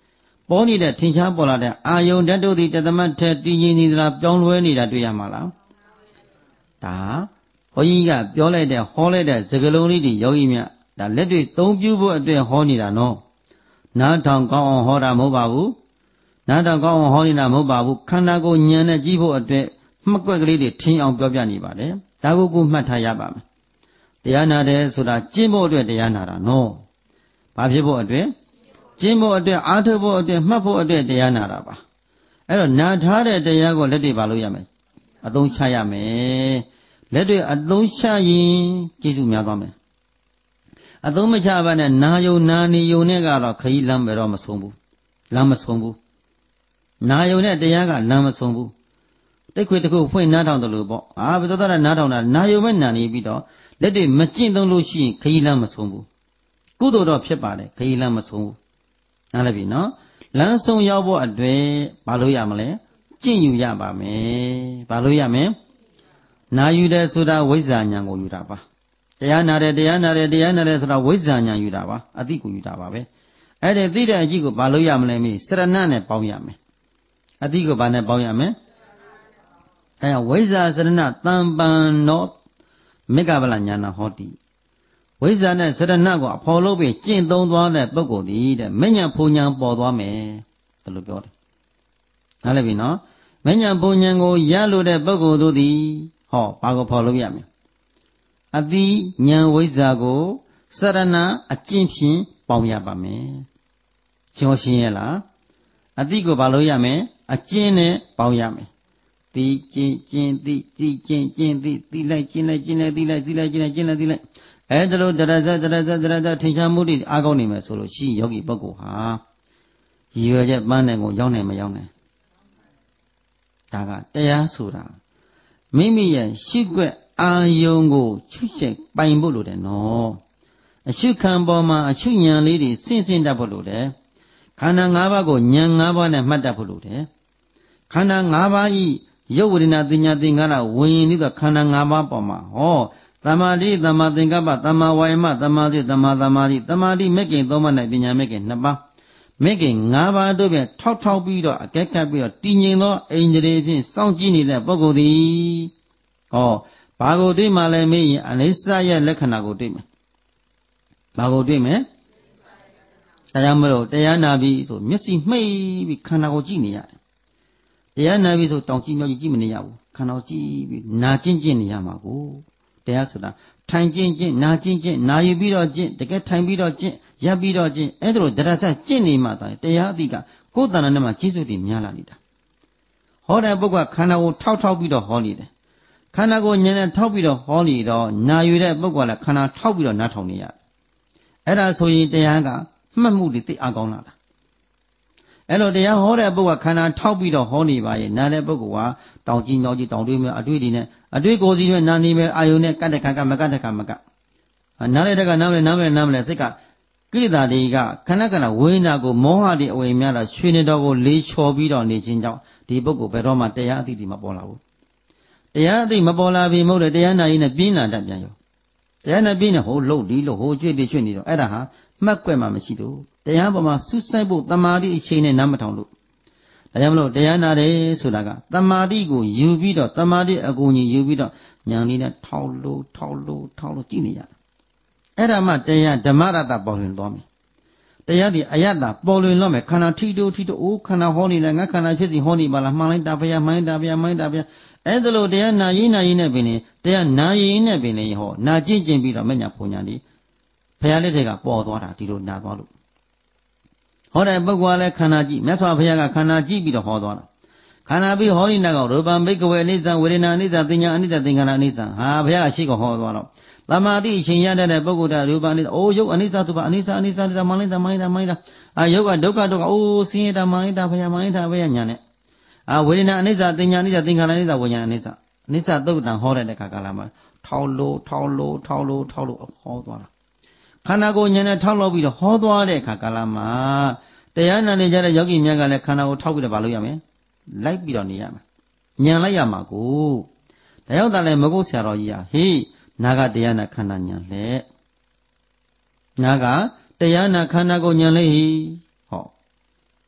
ပေါ်နေတဲ့ထင်ရှားပေါ်လာတဲ့အာယုန်ဓာတ်တို့သည်တသမတ်ထက်တည်ငြိမ်နေသလားပြောင်းလဲနေတာတွေ့ရမှာလားဒါဘုန်းကြီးကပြောလိုက်တဲ့ဟောလိုက်တဲ့စကားလုံးလေးတွေယောဂီမြတ်ဒါလက်တွေ့သုံးပြုဖို့အတွက်ဟောနေတာနော်နားထောင်ကောင်းအောင်ဟောတာမဟုတ်ပါဘူးနားထောင်ကောင်းအောင်ဟောနေတာမဟုတ်ပါဘူးခန္ဓာကိုယ်ဉာဏ်နဲ့ကြည့်ဖို့အတွက်မှတ်ကွက်ကလေးတွေထင်းအောင်ပြောပြနေပါတယ်ဒါကိုကိုမှတ်ထားရပါမယ်တရားနာတယ်ဆိုတာကျင့်ဖို့အတွက်တရားနာတာနော်ဘာဖြစ်ဖို့အတွက်ကျင့်ဖို့အတွက်အားထုတ်ဖို့အတွက်မှတ်ဖို့အတွက်တရားနာတာပါအဲ့တော့နာထားတဲ့တရားကိုလက်တွေ့ပါလို့ရမယ်အသုံးချရမယ်လက်တွေ့အသုံးချရင်ကျေးဇူးများသွားမယ်အသုံးမချပါနဲ့နာယုံနာနေယုံနဲ့ကတော့ခရီးလမ်းပဲတော့မဆုံးဘူးလမ်းမဆုံးဘူးနာယုံနဲ့တရားကလမ်းမဆုံးဘူးတိတ်ခွေတစ်ခုဖွင့်နားထောင်တယ်လို့ပေါ့အာဘယ်သောတာနားထောင်တာနာယုံမဲ့နာနေပြီးတော့လက်တွေ့မကျင့်သုံးလို့ရှိရင်ခရီးလမ်းမဆုံးဘူးကုသိုလ်တော့ဖြစ်ပါတယ်ခရီးလမ်းမဆုံးဘူးနားလည်ပြီနော်လမ်းဆုံးရောက်ဖို့အတွက်ဘာလို့ရမလဲကျင့်ယူရပါမယ်ဘာလို့ရမလဲနာယူတယ်ဆိုတာဝိဇ္ဇာဉာဏ်ကိုယူတာပါတရားနာတယ်တရားနာတယ်တရားနာတယ်ဆိုတာဝိဇ္ဇာဉာဏ်ယူတာပါအသိကိုယူတာပါပဲအဲ့ဒီသိတဲ့အကြည့်ကိုဘာလို့ရမလဲမင်းစရဏနဲ့ပေါင်းရမယ်အသိကိုဘာနဲ့ပေါင်းရမလဲအဲဝိဇ္ဇာစရဏတံပံနောမေကဗလညာနာဟောတိဝိဇ္ဇာနဲ့စရဏကိုအဖော်လို့ပြီးကျင့်သုံးသွားတဲ့ပုဂ္ဂိုလ်ဒီတဲ့မဉ္ဇဉ်ဖူဉ္ဇဉ်ပေါ်သွားမယ်ဒါလိုပြောတယ်နားလည်ပြီနော်မဉ္ဇဉ်ဖူဉ္ဇဉ်ကိုရလို့တဲ့ပုဂ္ဂိုလ်တို့သည်ဟောဘာကိုဖော်လို့ရမလဲအတိဉာဏ်ဝိဇ္ဇာကိုစရဏအကျင့်ဖြင့်ပေါင်းရပါမယ်ကျော်ရှင်းရလားအတိကိုဘာလို့ရမယ်အကျင့်နဲ့ပေါင်းရမယ်တိကျင့်ကျင့်တိတိကျင့်ကျင့်တိတိလိုက်ကျင့်လိုက်ကျင့်လိုက်တိလိုက်တိလိုက်ကျင့်လိုက်ကျင့်လိုက်တိလိုက်အဲဒါလို့တရဇတရဇတရဇထင်ရှားမှုတွေအားကောင်းနေမယ်ဆိုလို့ရှိယောဂီပုဂ္ဂိုလ်ဟာရည်ရွယ်ချက်ပန်းတဲ့ကိုရောက်နိုင်မရောက်နိုင်ဒါကတရားဆိုတာမိမိရဲ့ရှိခွက်အာယုံကိုချွတ်ချက်ပိုင်ဖို့လိုတယ်နော်အရှုခံပေါ်မှာအရှုဉာဏ်လေးတွေဆင့်ဆင့်တတ်ဖို့လိုတယ်ခန္ဓာ၅ပါးကိုဉာဏ်၅ပါးနဲ့မှတ်တတ်ဖို့လိုတယ်ခန္ဓာ၅ပါးဤရုပ်ဝေဒနာသင်ညာသင်္ခါရဝิญဉ်ဤသောခန္ဓာ၅ပါးပေါ်မှာဟောသမာဓိသမာသင်္ကပ္ပသမာဝါယမသမာဓိသမာသမာဓိသမာဓိမဲ့ခင်သုံးပါး၌ပညာမဲ့ခင်နှစ်ပါးမဲ့ခင်၅ပါးတို့ဖြင့်ထောက်ထောက်ပြီးတော့အကဲခတ်ပြီးတော့တည်ငြိမ်သောအိန္ဒြေဖြင့်စောင့်ကြည့်နေတဲ့ပုဂ္ဂိုလ်သည်ဟောဘာကိုတွေ့မှလဲမေးရင်အနိစ္စရဲ့လက္ခဏာကိုတွေ့မယ်ဘာကိုတွေ့မယ်တရားမလို့တရားနာပြီဆိုမျက်စိမှိတ်ပြီးခန္ဓာကိုကြည့်နေရတယ်တရားနာပြီဆိုတောင်ကြည့်မြောက်ကြည့်ကြည့်မနေရဘူးခန္ဓာကိုကြည့်ပြီးနာကျင့်ကျင့်နေရမှာကိုတရားဆိုတာထိုင်ကျင့်ကျင့်နာကျင့်ကျင့်နာယူပြီးတော့ကျင့်တကယ်ထိုင်ပြီးတော့ကျင့်ရပ်ပြီးတော့ကျင့်အဲ့ဒါလိုဒရစကျင့်နေမှတရားအတိကကိုယ်တဏ္ဍာနဲ့မှကျေးဇူးတွေများလာနေတာဟောတဲ့ပုဂ္ဂိုလ်ခန္ဓာကိုထောက်ထောက်ပြီးတော့ဟောနေတယ်ခန္ဓာကိုဉာဏ်နဲ့ထောက်ပြီးတော့ဟောနေတော့နာယူတဲ့ပုဂ္ဂိုလ်ကလည်းခန္ဓာထောက်ပြီးတော့နားထောင်နေရတယ်အဲ့ဒါဆိုရင်တရားကမှတ်မှုတွေသိအားကောင်းလာတာအဲ့လိုတရားဟောတဲ့ပုဂ္ဂိုလ်ခန္ဓာထောက်ပြီးတော့ဟောနေပါရဲ့နားတဲ့ပုဂ္ဂိုလ်ကတောင်ကြီးမြောက်ကြီးတောင်တွေးမြေအတွေ့တွေနဲ့အတွေ့ကိုယ်စီနဲ့နာနေမယ်အာယုန်နဲ့ကတ်တဲ့ခါကမကတ်တဲ့ခါမကတ်နားတဲ့တက်ကနားမလဲနားမလဲနားမလဲစိတ်ကကိလေသာတွေကခဏခဏဝိညာဉ်ကိုမောဟတွေအဝိများတာရွှေနေတော်ကိုလေးချော်ပြီးတော့နေခြင်းကြောင့်ဒီပုဂ္ဂိုလ်ဘယ်တော့မှတရားအသိတိမပေါ်လာဘူးတရားအသိမပေါ်လာပြီမဟုတ်လေတရားနာရင်နဲ့ပြင်းလာတတ်ပြန်ရောတရားနာပြင်းနေဟိုလှုပ်ဒီလှုပ်ဟိုကျွေ့တိကျွေ့နေတော့အဲ့ဒါဟာမှတ်ကွက်မှမရှိတော့တရားပေါ်မှာစူးစိုက်ဖို့တမာတိအချိန်နဲ့နားမထောင်လို့ဒါကြောင့်မလို့တရားနာတယ်ဆိုတာကတမာတိကိုယူပြီးတော့တမာတိအကူကြီးယူပြီးတော့ညာလေးနဲ့ထောက်လို့ထောက်လို့ထောက်လို့ကြည့်နေရတယ်အဲ့ဒါမှတရားဓမ္မရတပေါ်လွင်သွားမယ်တရားဒီအယတ္တပေါ်လွင်တော့မယ်ခန္ဓာထိတိုးထိတိုးအိုးခန္ဓာဟောနေတယ်ငါခန္ဓာဖြစ်စီဟောနေပါလားမှန်လိုက်တာဗျာမှန်လိုက်တာဗျာမှန်လိုက်တာဗျာအဲ့ဒါလို့တရားနာရင်နာရင်နဲ့ပင်လေတရားနာရင်နဲ့ပင်လေဟောနာကျင့်ကျင့်ပြီးတော့မညာပုံညာဒီဘုရားလက်ထက်ကပေါ်သွားတာဒီလိုနာသွားလို့ဟောတဲ့ပုဂ္ဂိုလ်ကလည်းခန္ဓာကြည့်မြတ်စွာဘုရားကခန္ဓာကြည့်ပြီးတော့ဟောသွားတာခန္ဓာပြီးဟောဒီနာကရူပံဘိကဝေအနိစ္စဝေဒနာအနိစ္စသင်ညာအနိစ္စသင်္ခါရအနိစ္စဟာဘုရားအရှိကိုဟောသွားတော့သမာဓိအချိန်ရတဲ့ပုဂ္ဂိုလ်ကရူပအနိစ္စအိုးယုတ်အနိစ္စသူပါအနိစ္စအနိစ္စအနိစ္စမှန်လိုက်တာမှန်လိုက်တာမှန်လိုက်တာအာယုတ်ကဒုက္ခဒုက္ခအိုးဆင်းရဲတာမှန်လိုက်တာဘုရားမှန်လိုက်တာဘုရားညာနဲ့အာဝေဒနာအနိစ္စသင်ညာအနိစ္စသင်္ခါရအနိစ္စဝိညာဉ်အနိစ္စအနိစ္စသုတ်တံဟောတဲ့အခါကာလမှာထောက်လို့ထောက်လို့ထောက်လို့ထောက်လို့ဟောသွားတာခန္ဓာကိုယ်ဉာဏ်နဲ့ထောက်လို့ပြီးတော့ဟောသွားတဲ့အခါကာလမှာတရားနာနေကြတဲ့ယောဂီများကလည်းခန္ဓာကိုထောက်ပြီးတော့မလုပ်ရမယ်လိုက်ပြီးတော့နေရမယ်ဉာဏ်လိုက်ရမှာကိုဒါရောက်တာလည်းမကုတ်ဆရာတော်ကြီးဟာဟေးနာကတရားနာခန္ဓာဉာဏ်လေနာကတရားနာခန္ဓာကိုဉာဏ်လေးဟော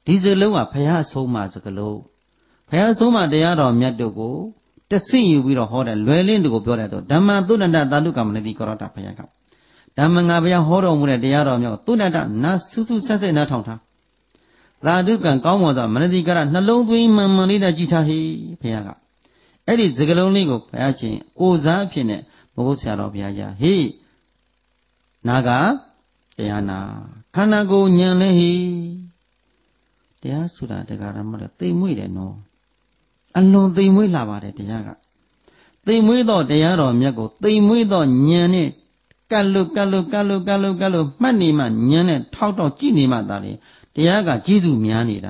ဒီစလုံးကဘုရားဆုံးမစကလုံးဘုရားဆုံးမတရားတော်မြတ်တို့ကိုတဆင့်ယူပြီးတော့ဟောတယ်လွယ်လင်းတို့ကိုပြောတယ်တော့ဓမ္မသုဏ္ဏတာတုကမနတိကောရတဘုရားကဓမ္မငါဘုရားဟောတော်မူတဲ့တရားတော်မြတ်ကိုသုဏ္ဏနာစုစုဆက်ဆက်နားထောင်ထားသာဓုကံကောင်းမွန်သောမနတိကရနှလုံးသွင်းမှန်မှန်လေးနဲ့ကြည်ထားဟိဘုရားကအဲ့ဒီစကလုံးလေးကိုဘုရားရှင်ကိုစားအဖြစ်နဲ့ဘုရားဆရာတော်ဘုရားကြီးဟိနာကတရားနာခန္ဓာကိုယ်ဉာဏ်လဲဟိတရားဆိုတာတရားဓမ္မတော့သိမ်မွေ့တယ်နော်အလွန်သိမ်မွေ့လာပါတယ်တရားကသိမ်မွေ့သောတရားတော်မြတ်ကိုသိမ်မွေ့သောဉာဏ်နဲ့ကတ်လို့ကတ်လို့ကတ်လို့ကတ်လို့ကတ်လို့မှတ်နေမှဉာဏ်နဲ့ထောက်တော့ကြည့်နေမှသာလေတရားကကျေးဇူးများနေတာ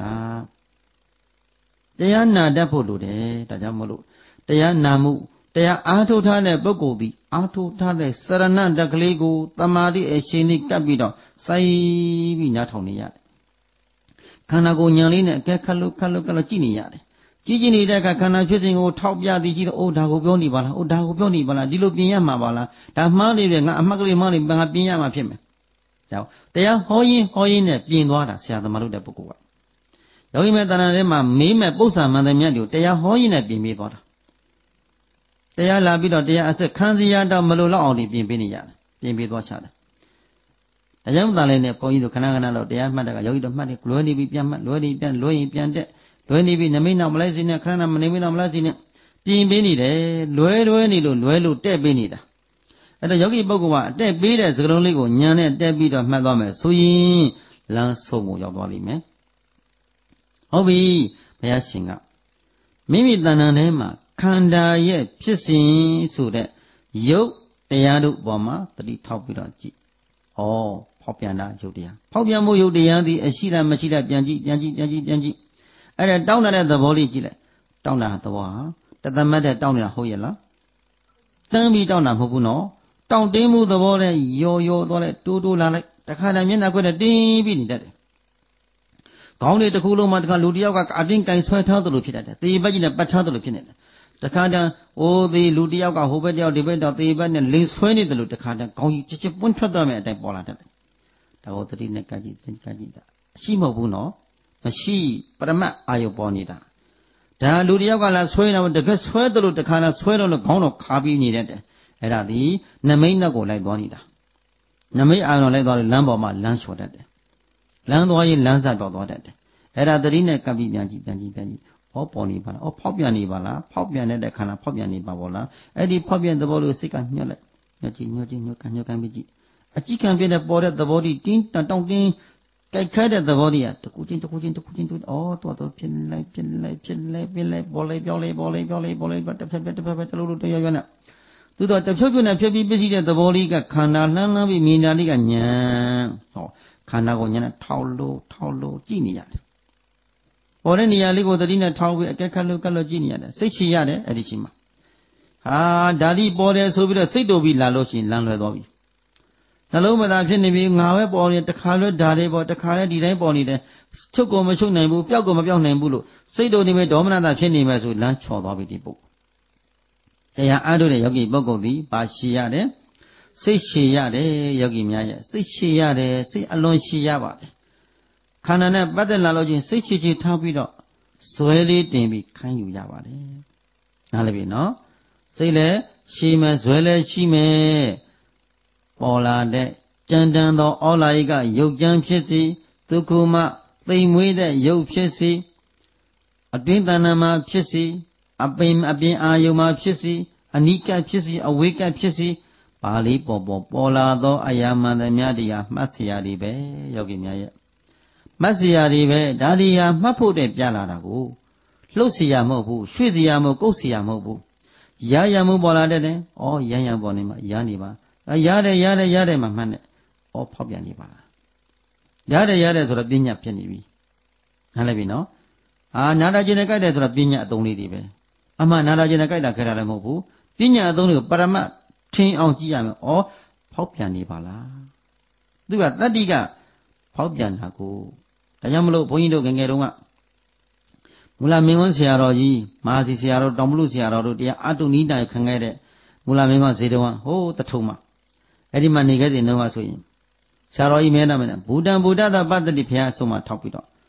တရားနာတတ်ဖို့လိုတယ်ဒါကြောင့်မလို့တရားနာမှုတရားအားထုတ်ထားတဲ့ပုဂ္ဂိုလ်သည်အားထုတ်ထားတဲ့စရဏတက်ကလေးကိုတမာတိအရှင်လေးကပ်ပြီးတော့စိုက်ပြီးနားထောင်နေရတယ်ခန္ဓာကိုယ်ဉာဏ်လေးနဲ့အကဲခတ်လို့ခတ်လို့ခတ်လို့ကြည့်နေရတယ်ကြည့်ကြည့်နေတဲ့အခါခန္ဓာဖြစ်စဉ်ကိုထောက်ပြသည်ကြည့်တော့အိုးဒါကိုပြောနေပါလားအိုးဒါကိုပြောနေပါလားဒီလိုပြင်ရမှာပါလားဒါမှားနေတယ်ငါအမှတ်ကလေးမှားနေငါပြင်ရမှာဖြစ်မယ်ကြောင့်တရားဟောရင်ဟောရင်နဲ့ပြင်သွားတာဆရာသမားတို့တဲ့ပုဂ္ဂိုလ်ကယောဂီမဲ့တဏ္ဍာထဲမှာမေးမဲ့ပု္ပ္ပာမန္တမြတ်တွေကိုတရားဟောရင်နဲ့ပြင်ပေးသွားတာတရားလာပြီးတော့တရားအစစ်ခံစရာတော့မလိုတော့အောင်ပြင်ပေးနေရတယ်ပြင်ပေးသွားချတယ်ဒါကြောင့်တန်လည်းနဲ့ဘုန်းကြီးတို့ခဏခဏတော့တရားမှတ်တဲ့ကယောဂီတို့မှတ်တယ်လွယ်နေပြီပြန်မှတ်လွယ်နေပြန်လွယ်ရင်ပြန်တက်လွယ်နေပြီနမိတ်နောက်မလိုက်စီနဲ့ခဏခဏမနေမိနောက်မလိုက်စီနဲ့ပြင်ပေးနေတယ်လွယ်လွယ်နေလို့လွယ်လို့တက်ပေးနေတာအဲ့တော့ယောဂီပုဂ္ဂိုလ်ကအတက်ပေးတဲ့စကလုံးလေးကိုညံနဲ့တက်ပြီးတော့မှတ်သွားမယ်ဆိုရင်လမ်းဆုံးကိုရောက်သွားလိမ့်မယ်ဟုတ်ပြီဘုရားရှင်ကမိမိတဏ္ဍာထဲမှာခန္ဓာရဲ့ဖြစ်စဉ်ဆိုတဲ့ရုပ်တရားတို့ပေါ်မှာတတိထောက်ပြီးတော့ကြည့်ဩဖောက်ပြန်တာရုပ်တရားဖောက်ပြန်မှုရုပ်တရားသည်အရှိတာမရှိတာပြန်ကြည့်ပြန်ကြည့်ပြန်ကြည့်ပြန်ကြည့်အဲ့ဒါတောင်းတဲ့သဘောလေးကြည့်လိုက်တောင်းတာသဘောဟာတသမတ်တဲ့တောင်းနေတာဟုတ်ရဲ့လားတန်းပြီးတောင်းတာမဟုတ်ဘူးနော်တောင်းတင်းမှုသဘောနဲ့ယောယောသွားလိုက်တိုးတိုးလာလိုက်တခါတည်းမျက်နှာခွက်နဲ့တင်းပြီးနေတတ်တယ်ခေါင်းလေးတစ်ခုလုံးမှာတခါလူတစ်ယောက်ကအတင်းကင်ဆွဲထားသလိုဖြစ်တတ်တယ်သေဘက်ကြီးနဲ့ပတ်ထားသလိုဖြစ်နေတယ်တခါတည်းအိုးဒီလူတစ်ယောက်ကဟိုဘက်တစ်ယောက်ဒီဘက်တော့သေဘက်နဲ့လင်းဆွဲနေတယ်လို့တခါတည်းခေါင်းကြီးချစ်ချစ်ပွန်းထွက်သွားမယ်အတိုင်းပေါ်လာတတ်တယ်ဒါကိုသတိနဲ့ကကြည့်သတိကကြည့်တာအရှိမဟုတ်ဘူးနော်မရှိပရမတ်အာယုပေါ်နေတာဒါလူတစ်ယောက်ကလာဆွဲနေတော့တကယ်ဆွဲတယ်လို့တခါတည်းဆွဲတော့လို့ခေါင်းတော့ခါပြီးနေတတ်တယ်အဲ့ဒါဒီနမိတ်နဲ့ကိုလိုက်သွားနေတာနမိတ်အာယုလိုက်သွားလို့လမ်းပေါ်မှာလမ်းလျှော်တတ်တယ်လမ်းသွားရင်လမ်းဆက်တော့သွားတတ်တယ်အဲ့ဒါသတိနဲ့ကပ်ပြီးပြန်ကြည့်ပြန်ကြည့်ပြန်ကြည့်ဟောပေါ်နေပါလားဟောဖောက်ပြန်နေပါလားဖောက်ပြန်တဲ့ခန္ဓာဖောက်ပြန်နေပါဘောလားအဲ့ဒီဖောက်ပြန်သဘောလို့စိတ်ကညှက်လိုက်ညှက်ကြည့်ညှက်ကြည့်ညှက်ကန်ညှက်ကန်ပြီးကြည့်အကြည့်ခံပြတဲ့ပေါ်တဲ့သဘောဒီတင်းတောင်းတင်းကြိုက်ခဲတဲ့သဘောတွေကတကူချင်းတကူချင်းတကူချင်းတူအော်တော်တော်ဖြစ်လိုက်ဖြစ်လိုက်ဖြစ်လိုက်ဖြစ်လိုက်ပေါ်လိုက်ပြောင်းလိုက်ပေါ်လိုက်ပြောင်းလိုက်ပေါ်လိုက်တစ်ဖက်တစ်ဖက်တစ်ဖက်တလို့လို့တရားရွနဲ့သူတော့တဖြုတ်ဖြုတ်နဲ့ဖြစ်ပြီးပြည့်စည်တဲ့သဘောလေးကခန္ဓာလှမ်းလှမ်းပြီးမြင်တာလေးကညံဟောခန္ဓာကိုညံနဲ့ထောက်လို့ထောက်လို့ကြည့်နေရတယ်ပေါ်တဲ့နေရာလေးကိုသတိနဲ့ထောက်ပြီးအကက်ခတ်လို့ကတ်လို့ကြည့်နေရတယ်စိတ်ချရတယ်အဲ့ဒီချိန်မှာဟာဒါလိပေါ်တယ်ဆိုပြီးတော့စိတ်တူပြီးလာလို့ရှိရင်လမ်းလွဲသွားပြီနှလုံးမသာဖြစ်နေပြီငါပဲပေါ်နေတခါလွဲဓာလေးပေါ်တခါလဲဒီတိုင်းပေါ်နေတယ်ချုပ်ကိုမချုပ်နိုင်ဘူးပျောက်ကိုမပျောက်နိုင်ဘူးလို့စိတ်တူနေမဲ့ဒေါမနတာဖြစ်နေမဲ့ဆိုလမ်းချော်သွားပြီဒီပုဂ္ဂိုလ်တရားအားထုတ်တဲ့ယောဂီပုဂ္ဂိုလ်သည်ပါရှိရတယ်စိတ်ရှိရတယ်ယောဂီများရဲ့စိတ်ရှိရတယ်စိတ်အလွန်ရှိရပါတယ်ခန္ဓာနဲ့ပတ်သက်လာလို့ချင်းစိတ်ချချထားပြီးတော့ဇွဲလေးတင်ပြီးခိုင်းယူရပါတယ်နားလည်ပြီနော်စိတ်လည်းရှိမယ်ဇွဲလည်းရှိမယ်ပေါ်လာတဲ့ကြံတန်သောဩလာယိကရုပ်ကြမ်းဖြစ်စီဒုက္ခမသိမ်မွေးတဲ့ရုပ်ဖြစ်စီအတွင်းတဏ္ဍာမှာဖြစ်စီအပင်အပြင်အာယုံမှာဖြစ်စီအနိကဖြစ်စီအဝိကဖြစ်စီပါဠိပေါ်ပေါ်ပေါ်လာသောအရာမှန်သမျှတရားမှတ်เสียရည်ပဲယောဂီများရဲ့မှတ်เสียရည်ပဲဒါဒီဟာမှတ်ဖို့တဲ့ပြလာတာကိုလှုပ်เสียရမဟုတ်ဘူးရွှေ့เสียရမဟုတ်ကုတ်เสียရမဟုတ်ဘူးရရမှုပေါ်လာတဲ့တယ်ဩရရပေါ်နေမှာရနေပါရတယ်ရတယ်ရတယ်မှမှတ်နဲ့ဩဖောက်ပြန်နေပါလားရတယ်ရတယ်ဆိုတော့ပညာဖြစ်နေပြီနားလည်ပြီနော်အာနာတာကျင်နဲ့ကြိုက်တယ်ဆိုတော့ပညာအသုံးလေးတွေပဲအမှန်နာတာကျင်နဲ့ကြိုက်တာခဲတာလည်းမဟုတ်ဘူးပညာအသုံးလေးကိုပရမတ်ထင်းအောင်ကြည့်ရမယ်ဩဖောက်ပြန်နေပါလားသူကတတ္တိကဖောက်ပြန်တာကိုဒါကြောင့်မလို့ဘုန်းကြီးတို့ငယ်ငယ်တုန်းကမူလမင်းကွန်းဆရာတော်ကြီးမဟာစီဆရာတော်တောင်မလို့ဆရာတော်တို့တရားအတုနိတိုင်ခံခဲ့တဲ့မူလမင်းကွန်းဇေတဝန်ဟိုးတထုံမှာအဲ့ဒီမှာနေခဲ့စဉ်တုန်းကဆိုရင်ဆရာတော်ကြီးမဲနာမနဲ့ဘူတံဗုဒ္ဓသာပတ္တိဘုရားအဆုံးမှာထောက်ပြီးတော့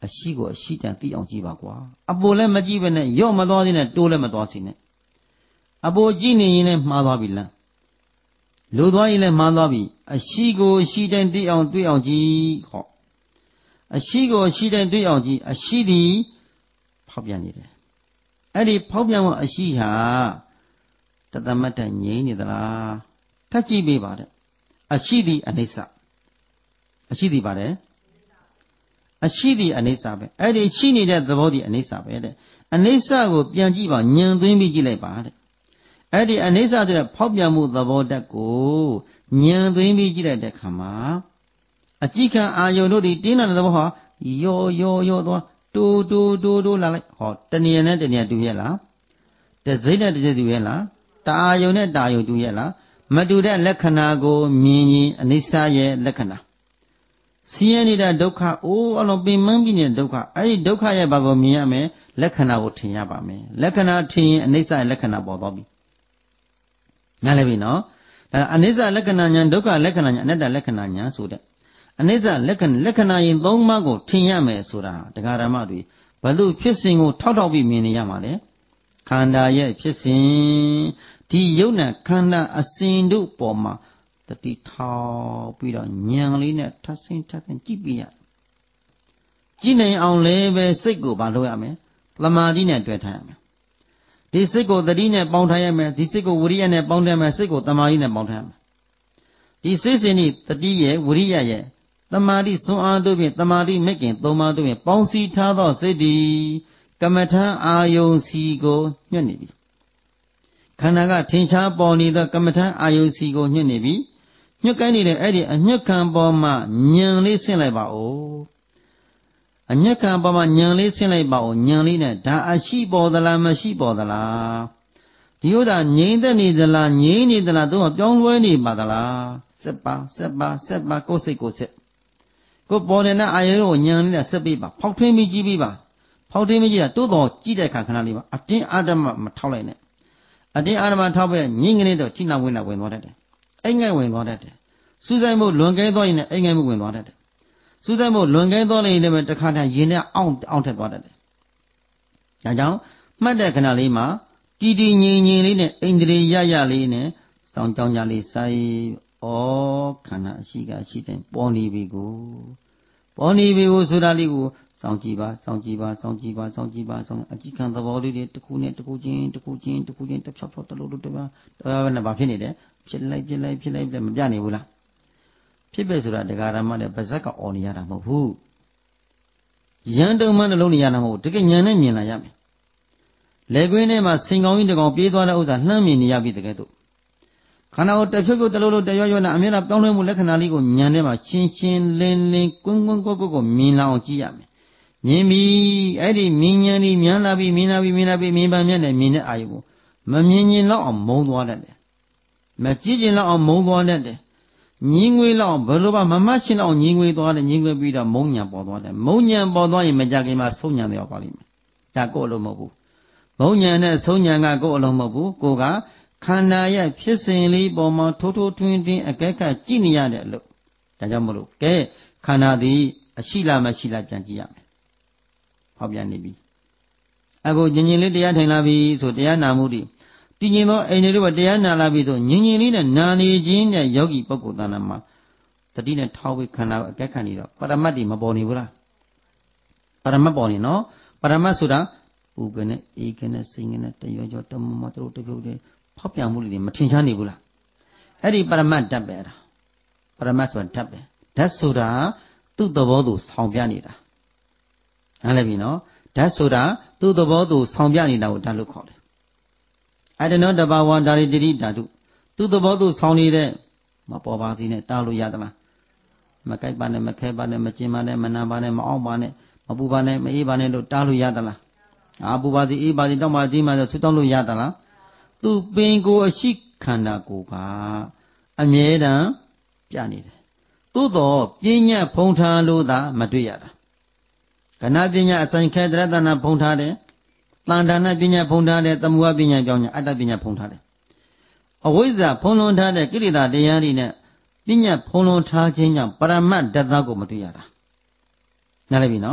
အရှိကိုအရှိတန်သိအောင်ကြည့်ပါကွာအပေါ်လည်းမကြည့်ပဲနဲ့ရော့မသွားသေးနဲ့တိုးလည်းမသွားစီနဲ့အပေါ်ကြည့်နေရင်လည်းမှားသွားပြီလားလိုသွားရင်လည်းမှားသွားပြီအရှိကိုအရှိတိုင်းသိအောင်တွေ့အောင်ကြည့်ဟောအရှိကိုအရှိတိုင်းတွေ့အောင်ကြည့်အရှိသည်ဖောက်ပြန်နေတယ်အဲ့ဒီဖောက်ပြန်မှုအရှိဟာတသမတ်တငြိမ့်နေသလားထပ်ကြည့်ပေးပါတဲ့အရှိသည်အနိစ္စအရှိသည်ပါတယ်အရှိသည်အနိစ္စပဲအဲ့ဒီရှိနေတဲ့သဘောသည်အနိစ္စပဲတဲ့အနိစ္စကိုပြန်ကြည့်ပါညံသွင်းပြီးကြည့်လိုက်ပါတဲ့အဲ့ဒီအနိစ္စတဲ့ဖောက်ပြန်မှုသဘောတတ်ကိုညံသွင်းပြီးကြည့်လိုက်တဲ့ခါမှာအကြည့်ခံအာယုန်တို့သည်တင်းလာတဲ့သဘောဟာယောယောယောသွားတိုးတိုးတိုးတိုးလာလိုက်ဟောတဏှာနဲ့တဏှာတူရဲ့လားတစိမ့်နဲ့တစိမ့်တူရဲ့လားတအာယုန်နဲ့တအာယုန်တူရဲ့လားမတူတဲ့လက္ခဏာကိုမြင်ရင်အနိစ္စရဲ့လက္ခဏာဆင်းရဲနေတဲ့ဒုက္ခအိုးအလုံးပင်မပြီးနေတဲ့ဒုက္ခအဲ့ဒီဒုက္ခရဲ့ဘာကိုမြင်ရမယ်လက္ခဏာကိုထင်ရပါမယ်လက္ခဏာထင်ရင်အနိစ္စရဲ့လက္ခဏာပေါ်သွားပြီနားလည်ပြီနော်ဒါအနိစ္စလက္ခဏာညာဒုက္ခလက္ခဏာညာအနတ္တလက္ခဏာညာဆိုတဲ့အနိစ္စလက္ခဏာလက္ခဏာရင်သုံးပါးကိုထင်ရမယ်ဆိုတာတရားဓမ္မတွေဘလို့ဖြစ်စဉ်ကိုထောက်ထောက်ပြီးမြင်နေရမှာလေခန္ဓာရဲ့ဖြစ်စဉ်ဒီယုံနာခန္ဓာအစဉ်တို့ပေါ်မှာတတိထောက်ပြီးတော့ဉာဏ်လေးနဲ့ထပ်ဆင်းထပ်ဆင်းကြည့်ပြရကြည့်နိုင်အောင်လည်းပဲစိတ်ကိုမလုပ်ရမယ်သမာဓိနဲ့တွေ့ထားရမယ်ဒီစိတ်ကိုသတိနဲ့ပေါင်းထားရမယ်ဒီစိတ်ကိုဝိရိယနဲ့ပေါင်းထားရမယ်စိတ်ကိုသမာဓိနဲ့ပေါင်းထားရမယ်ဒီစိတ်စဉ်ဤတတိရဲ့ဝိရိယရဲ့သမာဓိစွမ်းအားတို့ဖြင့်သမာဓိမဲ့ခင်သုံးပါးတို့ဖြင့်ပေါင်းစည်းထားသောစိတ်သည်ကမ္မထံအာယုန်စီကိုညွတ်နေပြီခန္ဓာကထင်ရှားပေါ်နေသောကမ္မထံအာယုန်စီကိုညွတ်နေပြီညွတ်ကိုင်းနေတဲ့အဲ့ဒီအညွတ်ခံပေါ်မှာဉာဏ်လေးဆင့်လိုက်ပါဦးအညွတ်ခံပေါ်မှာဉာဏ်လေးဆင့်လိုက်ပါဦးဉာဏ်လေးနဲ့ဒါအရှိပေါ်သလားမရှိပေါ်သလားဒီဥစ္စာငြိမ့်သက်နေသလားငြိမ့်နေသလားတော့ပြောင်းလဲနေပါသလားစက်ပါစက်ပါစက်ပါကိုယ်စိတ်ကိုယ်စိတ်ကိုပေါ်နေတဲ့အာယုံကိုဉာဏ်လေးနဲ့ဆက်ပြီးပါဖောက်ထွင်းပြီးကြည့်ပြီးပါဖောက်ထွင်းပြီးကြည့်တာတိုးတော်ကြည့်တဲ့ခါခဏလေးပါအတင်းအာဓမ္မမထောက်လိုက်နဲ့အတင်းအာဓမ္မထောက်ပဲငြိမ့်ကနေတော့ထိနာဝင်လာဝင်သွားတတ်တယ်အိမ်ငယ်ဝင်သွားတတ်တယ်စူးစိုက်မှုလွန်ကဲသွားရင်လည်းအိမ်ငယ်မှုဝင်သွားတတ်တယ်စူးစိုက်မှုလွန်ကဲသွားရင်လည်းတခါတည်းရင်နဲ့အောင့်အောင့်ထက်သွားတတ်တယ်ဒါကြောင့်မှတ်တဲ့ခဏလေးမှာတည်တည်ငြိမ်ငြိမ်လေးနဲ့အိန္ဒြေရရလေးနဲ့စောင်းကြောင်းကြလေးစိုက်ဩခန္ဓာအရှိကအရှိတိုင်းပေါ်နေပြီကိုပေါ်နေပြီကိုဆိုတာလေးကိုစောင့်ကြည့်ပါစောင့်ကြည့်ပါစောင့်ကြည့်ပါစောင့်ကြည့်ပါစောင့်အကြည့်ခံသဘောလေးတွေတစ်ခုနဲ့တစ်ခုချင်းတစ်ခုချင်းတစ်ခုချင်းတစ်ဖြောက်ဖြောက်တစ်လုံးတစ်ပါးတော်ဘာနဲ့ဘာဖြစ်နေတယ်ဖြစ်လိုက်ဖြစ်လိုက်ဖြစ်လိုက်ပြမပြနေဘူးလားဖြစ်ပဲဆိုတာတရားဓမ္မနဲ့ပါဇက်ကအော်နေရတာမဟုတ်ဘူးရန်တုံမှနှလုံးနေရတာမဟုတ်ဘူးတကယ်ဉာဏ်နဲ့မြင်လာရမယ်လက်ကွင်းထဲမှာစင်ကောင်းကြီးတစ်ကောင်ပြေးသွားတဲ့ဥစ္စာလှမ်းမြင်နေရပြီတကယ်တော့ခန္ဓာကိုတဖြုတ်ဖြုတ်တလုံးလုံးတရွရွနဲ့အမြဲတမ်းပြောင်းလဲမှုလက္ခဏာလေးကိုဉာဏ်ထဲမှာရှင်းရှင်းလင်းလင်းကွန်းကွန်းကွက်ကွက်ကိုမြင်လာအောင်ကြည့်ရမယ်မြင်ပြီအဲ့ဒီမြင်ဉာဏ်ဒီမြင်လာပြီမြင်လာပြီမြင်လာပြီမြင်ပါမျက်နဲ့မြင်တဲ့အာယုကိုမမြင်ရင်တော့အောင်မုန်းသွားတတ်တယ်မကြည့်ရင်တော့အောင်မုန်းသွားတတ်တယ်ညင်းငွေလောက်ဘယ်လိုမှမမှတ်ရှင်းတော့ညင်းငွေသွားတယ်ညင်းငွေပြီးတော့မုန်းညာပေါ်သွားတယ်မုန်းညာပေါ်သွားရင်မကြခင်မှာဆုံးညာရောက်သွားလိမ့်မယ်ဒါကိုယ်အလုံးမဟုတ်ဘူးမုန်းညာနဲ့ဆုံးညာကကိုယ်အလုံးမဟုတ်ဘူးကိုယ်ကခန္ဓာရဲ့ဖြစ်စဉ်လေးပေါ်မှာထိုးထိုးထွင်းထွင်းအကဲခတ်ကြည့်နေရတဲ့အလို့ဒါကြောင့်မလို့ကဲခန္ဓာသည်အရှိလားမရှိလားပြန်ကြည့်ရမယ်ဟောပြန်နေပြီအခုညင်ညင်လေးတရားထိုင်လာပြီဆိုတရားနာမှုတွေတည်ငြိမ်သောအိန္ဒြေတို့တရားနာလာပြီဆိုညင်ညင်လေးနဲ့နာနေခြင်းနဲ့ယောဂီပုဂ္ဂိုလ်တဏ္ဍာမှာတတိနဲ့ထောက်ပြီးခန္ဓာကိုအကဲခတ်နေတော့ပရမတ်တွေမပေါ်နေဘူးလားပရမတ်ပေါ်နေနော်ပရမတ်ဆိုတာပူကနေအေးကနေစိတ်ကနေတရောရောတမမတို့တပြုတ်တွေဖောက်ပြန်မှုတွေမထင်ရှားနေဘူးလားအဲ့ဒီပရမတ်တတ်ပဲအဲ့ဒါပရမတ်ဆိုတာတတ်ပဲဓာတ်ဆိုတာသူ့သဘောသူဆောင်ပြနေတာနားလည်ပြီနော်ဓာတ်ဆိုတာသူ့သဘောသူဆောင်ပြနေတာကိုဓာတ်လို့ခေါ်တယ်အဲ့ဒါနော်တဘာဝဓာရီတိဓာတုသူ့သဘောသူဆောင်နေတဲ့မပေါ်ပါသေးနဲ့တားလို့ရသလားမကြိုက်ပါနဲ့မခဲပါနဲ့မကျင်ပါနဲ့မနာပါနဲ့မအောင်ပါနဲ့မပူပါနဲ့မအေးပါနဲ့လို့တားလို့ရသလားအာပူပါစီအေးပါစီတောက်ပါစီမှဆိုဆူတောင်းလို့ရသလားသူပင်ကိုအရှိခန္ဓာကိုယ်ကအမြဲတမ်းပြနေတယ်သို့တော့ပညာဖုံးထားလို့သာမတွေ့ရတာကဏပညာအဆိုင်ခဲတရတနာဖုံးထားတယ်တန်ဌာနပညာဖုံးထားတယ်တမူဝပညာပြောင်းညာအတ္တပညာဖုံးထားတယ်အဝိဇ္ဇာဖုံးလွန်ထားတဲ့ကိလေသာတရားတွေနဲ့ပညာဖုံးလွန်ထားခြင်းကြောင့်ပရမတ်ဓာတ်သားကိုမတွေ့ရတာနားလည်ပြီနော်ပ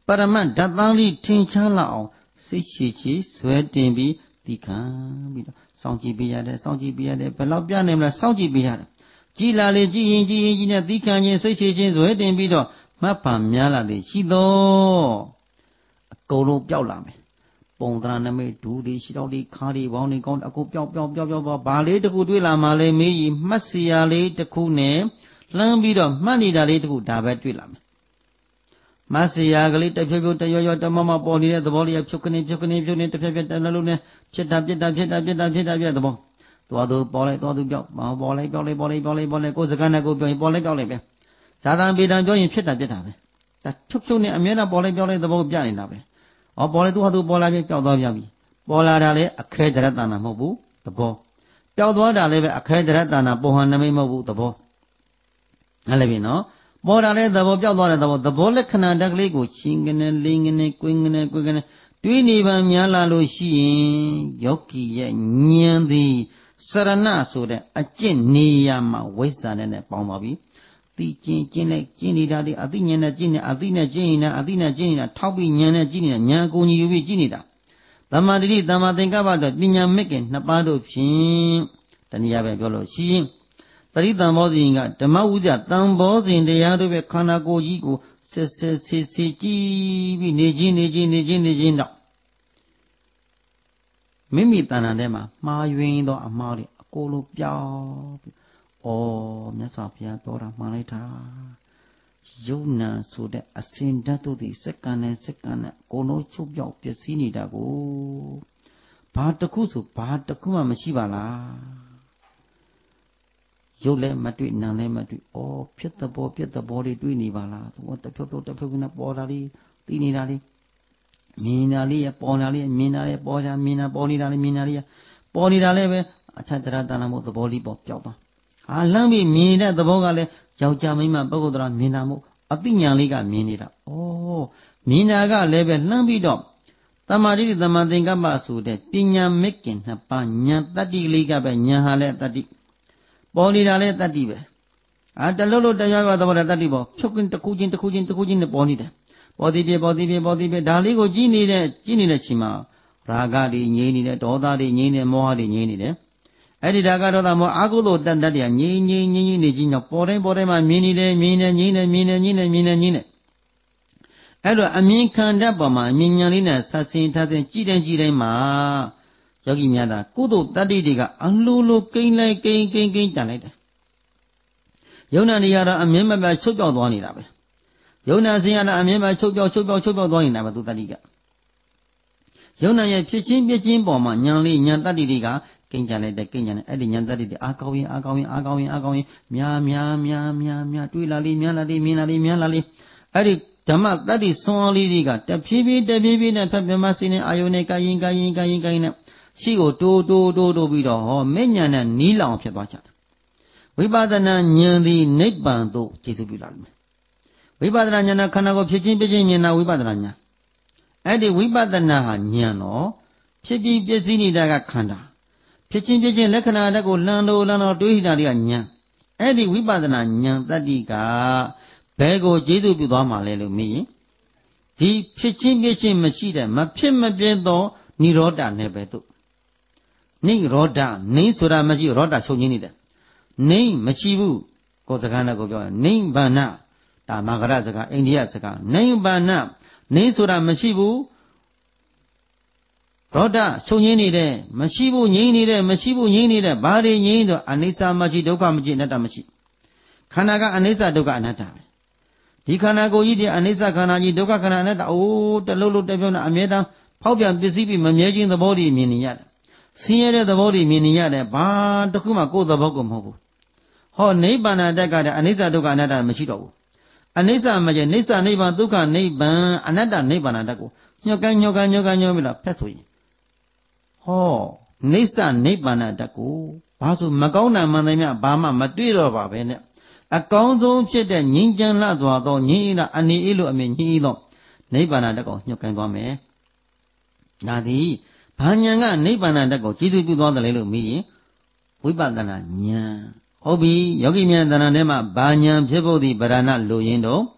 Paramat Datali Tinchala, Sichi, sweating be, Dikan, Sanji Biade, Sanji Biade, Pelopia name, Sanji Biade. Gila le Ji, Ji, Dikan, Sichi, sweating bido, Mapa Miala de Chido. Golo Piolame. Pondraname, Dudi, Shidoli, Kari, Wani, Gon, a good job, job, job, job, Bale, the good will, Amale, me, Massia, late the Kune, Lambido, Money, the late good, David Willam. Massia, the people, the Yoyota, Mama, body, the body of Chukani, Chukani, Chukani, the Pepet, and the Luna, Cheta, Cheta, Cheta, Cheta, Cheta, the ball. To other ball, to other job, Bolly, Bolly, Bolly, Bolly, Bolly, goes a gun, go by Bolly, Bolly. Sadan be done joining Cheta, Cheta. That took you near Amina, Bolly, Bolly, the ball, Johnny Nabe. Or Bolly to other Bola, Yabi. Bola Dale, a credit than a mobu, the ball. Piauda live a credit than a bohaname mobu, the ball. Alevino. Borale the Bob the Bola Canada Lego, singing and linging and quinging and quinging. Do you even Yala Lucy, Yoki, Nyandi, Sarana, so that a chin Niyama, Western and a Palmabi? The chin, chin, chinny daddy, Adina, Gina, Adina, Jina, Adina, Jina, Toby, Yana, Gina, Yaguni, Yubi, Ginida. The Madrid, the Madingaba, Binya making, Napado, Chin, Taniaba Yolo, Chin. Tarita Mozinga, the Mauda, Tambos in the Yadu Kanago Yigo, Sissiki, Nijin, Nijin, Nijin, Nijin. Mimi Tanadema, my window, a Mari, a Colo Piao, oh, Nasapia, Dora Maleta. Jona, so that a sin to the second and second, Kono Chubio, Piacini Dago. Part the Kusu, part the Kuma Mashivala. You let Madrid, Nale Madrid, oh, Piet the ball, Piet the body, Dwinivala, what the people, the people in a bodily, Dinidali, Minali, Bonali, Minari, Boya, Mina, Bonidali, Minaria, Bonidaleve, a Chataranamo, the body of Jota. I love me, Mina, the Bogale, Jaujamima, Bogodra, Minamo, a Dinyaliga, Minida. Oh, Minaga, Leve, Lambido. Tamari, the Mandinga Basu, the Pinya making, a panya, Tati Liga, Nyahale, Tati. Body dale tadive. At the Lolo Dayava the Tadibo, choking the cooking, the cooking, the cooking the body. Body be, body be, body be, Daligo Gini, Gini the Chima, Ragadi, Yeni, Dodari, Yeni, Mohadi, Yeni. Eddie Dagado, the more agudo than that, Yeni, Yeni, Yeni, Bore, Borema, Mini, Mina, Nina, Mina, Nina, Mina, Nina. Edo, a mean candabama, Minalina, Sassin, Tatin, Gidan Girema. Yogi Miada, Kudo, Daddy Diga, and Lulu, King like King, King, King, Janet. Yona Niara, a member by Chuba Dwani. Yona Ziana, a member by Chuba, Chuba, Chuba Dwani, never to Dadiga. Yona, a pitching, pitching bomber, Yanli, Yanta Diga, King Janet, the King and Eddie Yantadi, Akawi, Akawi, Akawi, Akawi, Mia, Mia, Mia, Mia, Mia, Twilali, Mialali, Mialali, Mialali. Eddie, Tamat, that is so Liga, the P B, the baby, and Pepemasine, Ioneka, Yinka, Yinka, Yinka. She go do do do do be the minion and kneel on Piabacha. We badana nearly Nipan do Chisubilan. We badana Kanago Pichin Pichin, we badana. Eddie, we badana Niano, Chibi Pizzini Daga Kanda. Pichin Pichin Lekana Dago Lando Lano Duhidaria. Eddie, we badana Nyan Tadiga. Bego Jidu Budama Lelu me. The Pichin Pichin Machida, Mapim Bedo, Niroda Nebedu. Ning Roda, Ning Sura Maji Roda Sonida. Ning Machibu, Kotagana Gogo, Ning Bana, Da Magarazaga, India Zaga, Ning Bana, Ning Sura Machibu, Roda Sonide, Machibu Yinide, Machibu Yinide, Bari Yindo, Anisa Maji Doka Maji Natamachi. Kanaga Anisa Doka Anata. Dikanago Yidi Anisa Kanaji Doka Kanata, oh, the Lulu Devona Ameda, Paupian Bisipi, Mamajin the body Miniat. See the body meaning yet, but the Kuma go the Bogum Hobo. Ho Nebana Dagada, Anisa Duga Nada Machido. Anisa Maja, Nisa Neba Duka Neba, another Nebana Dago. Yogan Yogan Yogan Yomila Petui. Ho Nisa Nebana Dago. Pasu Magona Manamia Bama Maduro Babene. A council said that Ninjan Lazwa, Nina, Ani Ilu, I mean, Hilo. Nebana Dago, Yokan Dome. Nadi. Panyanga, Nipana Dago, Chidu on the little me. We badana, nya. Obi, Yogi Miandanema, Banyam, Jebodi, Barana, Luindo.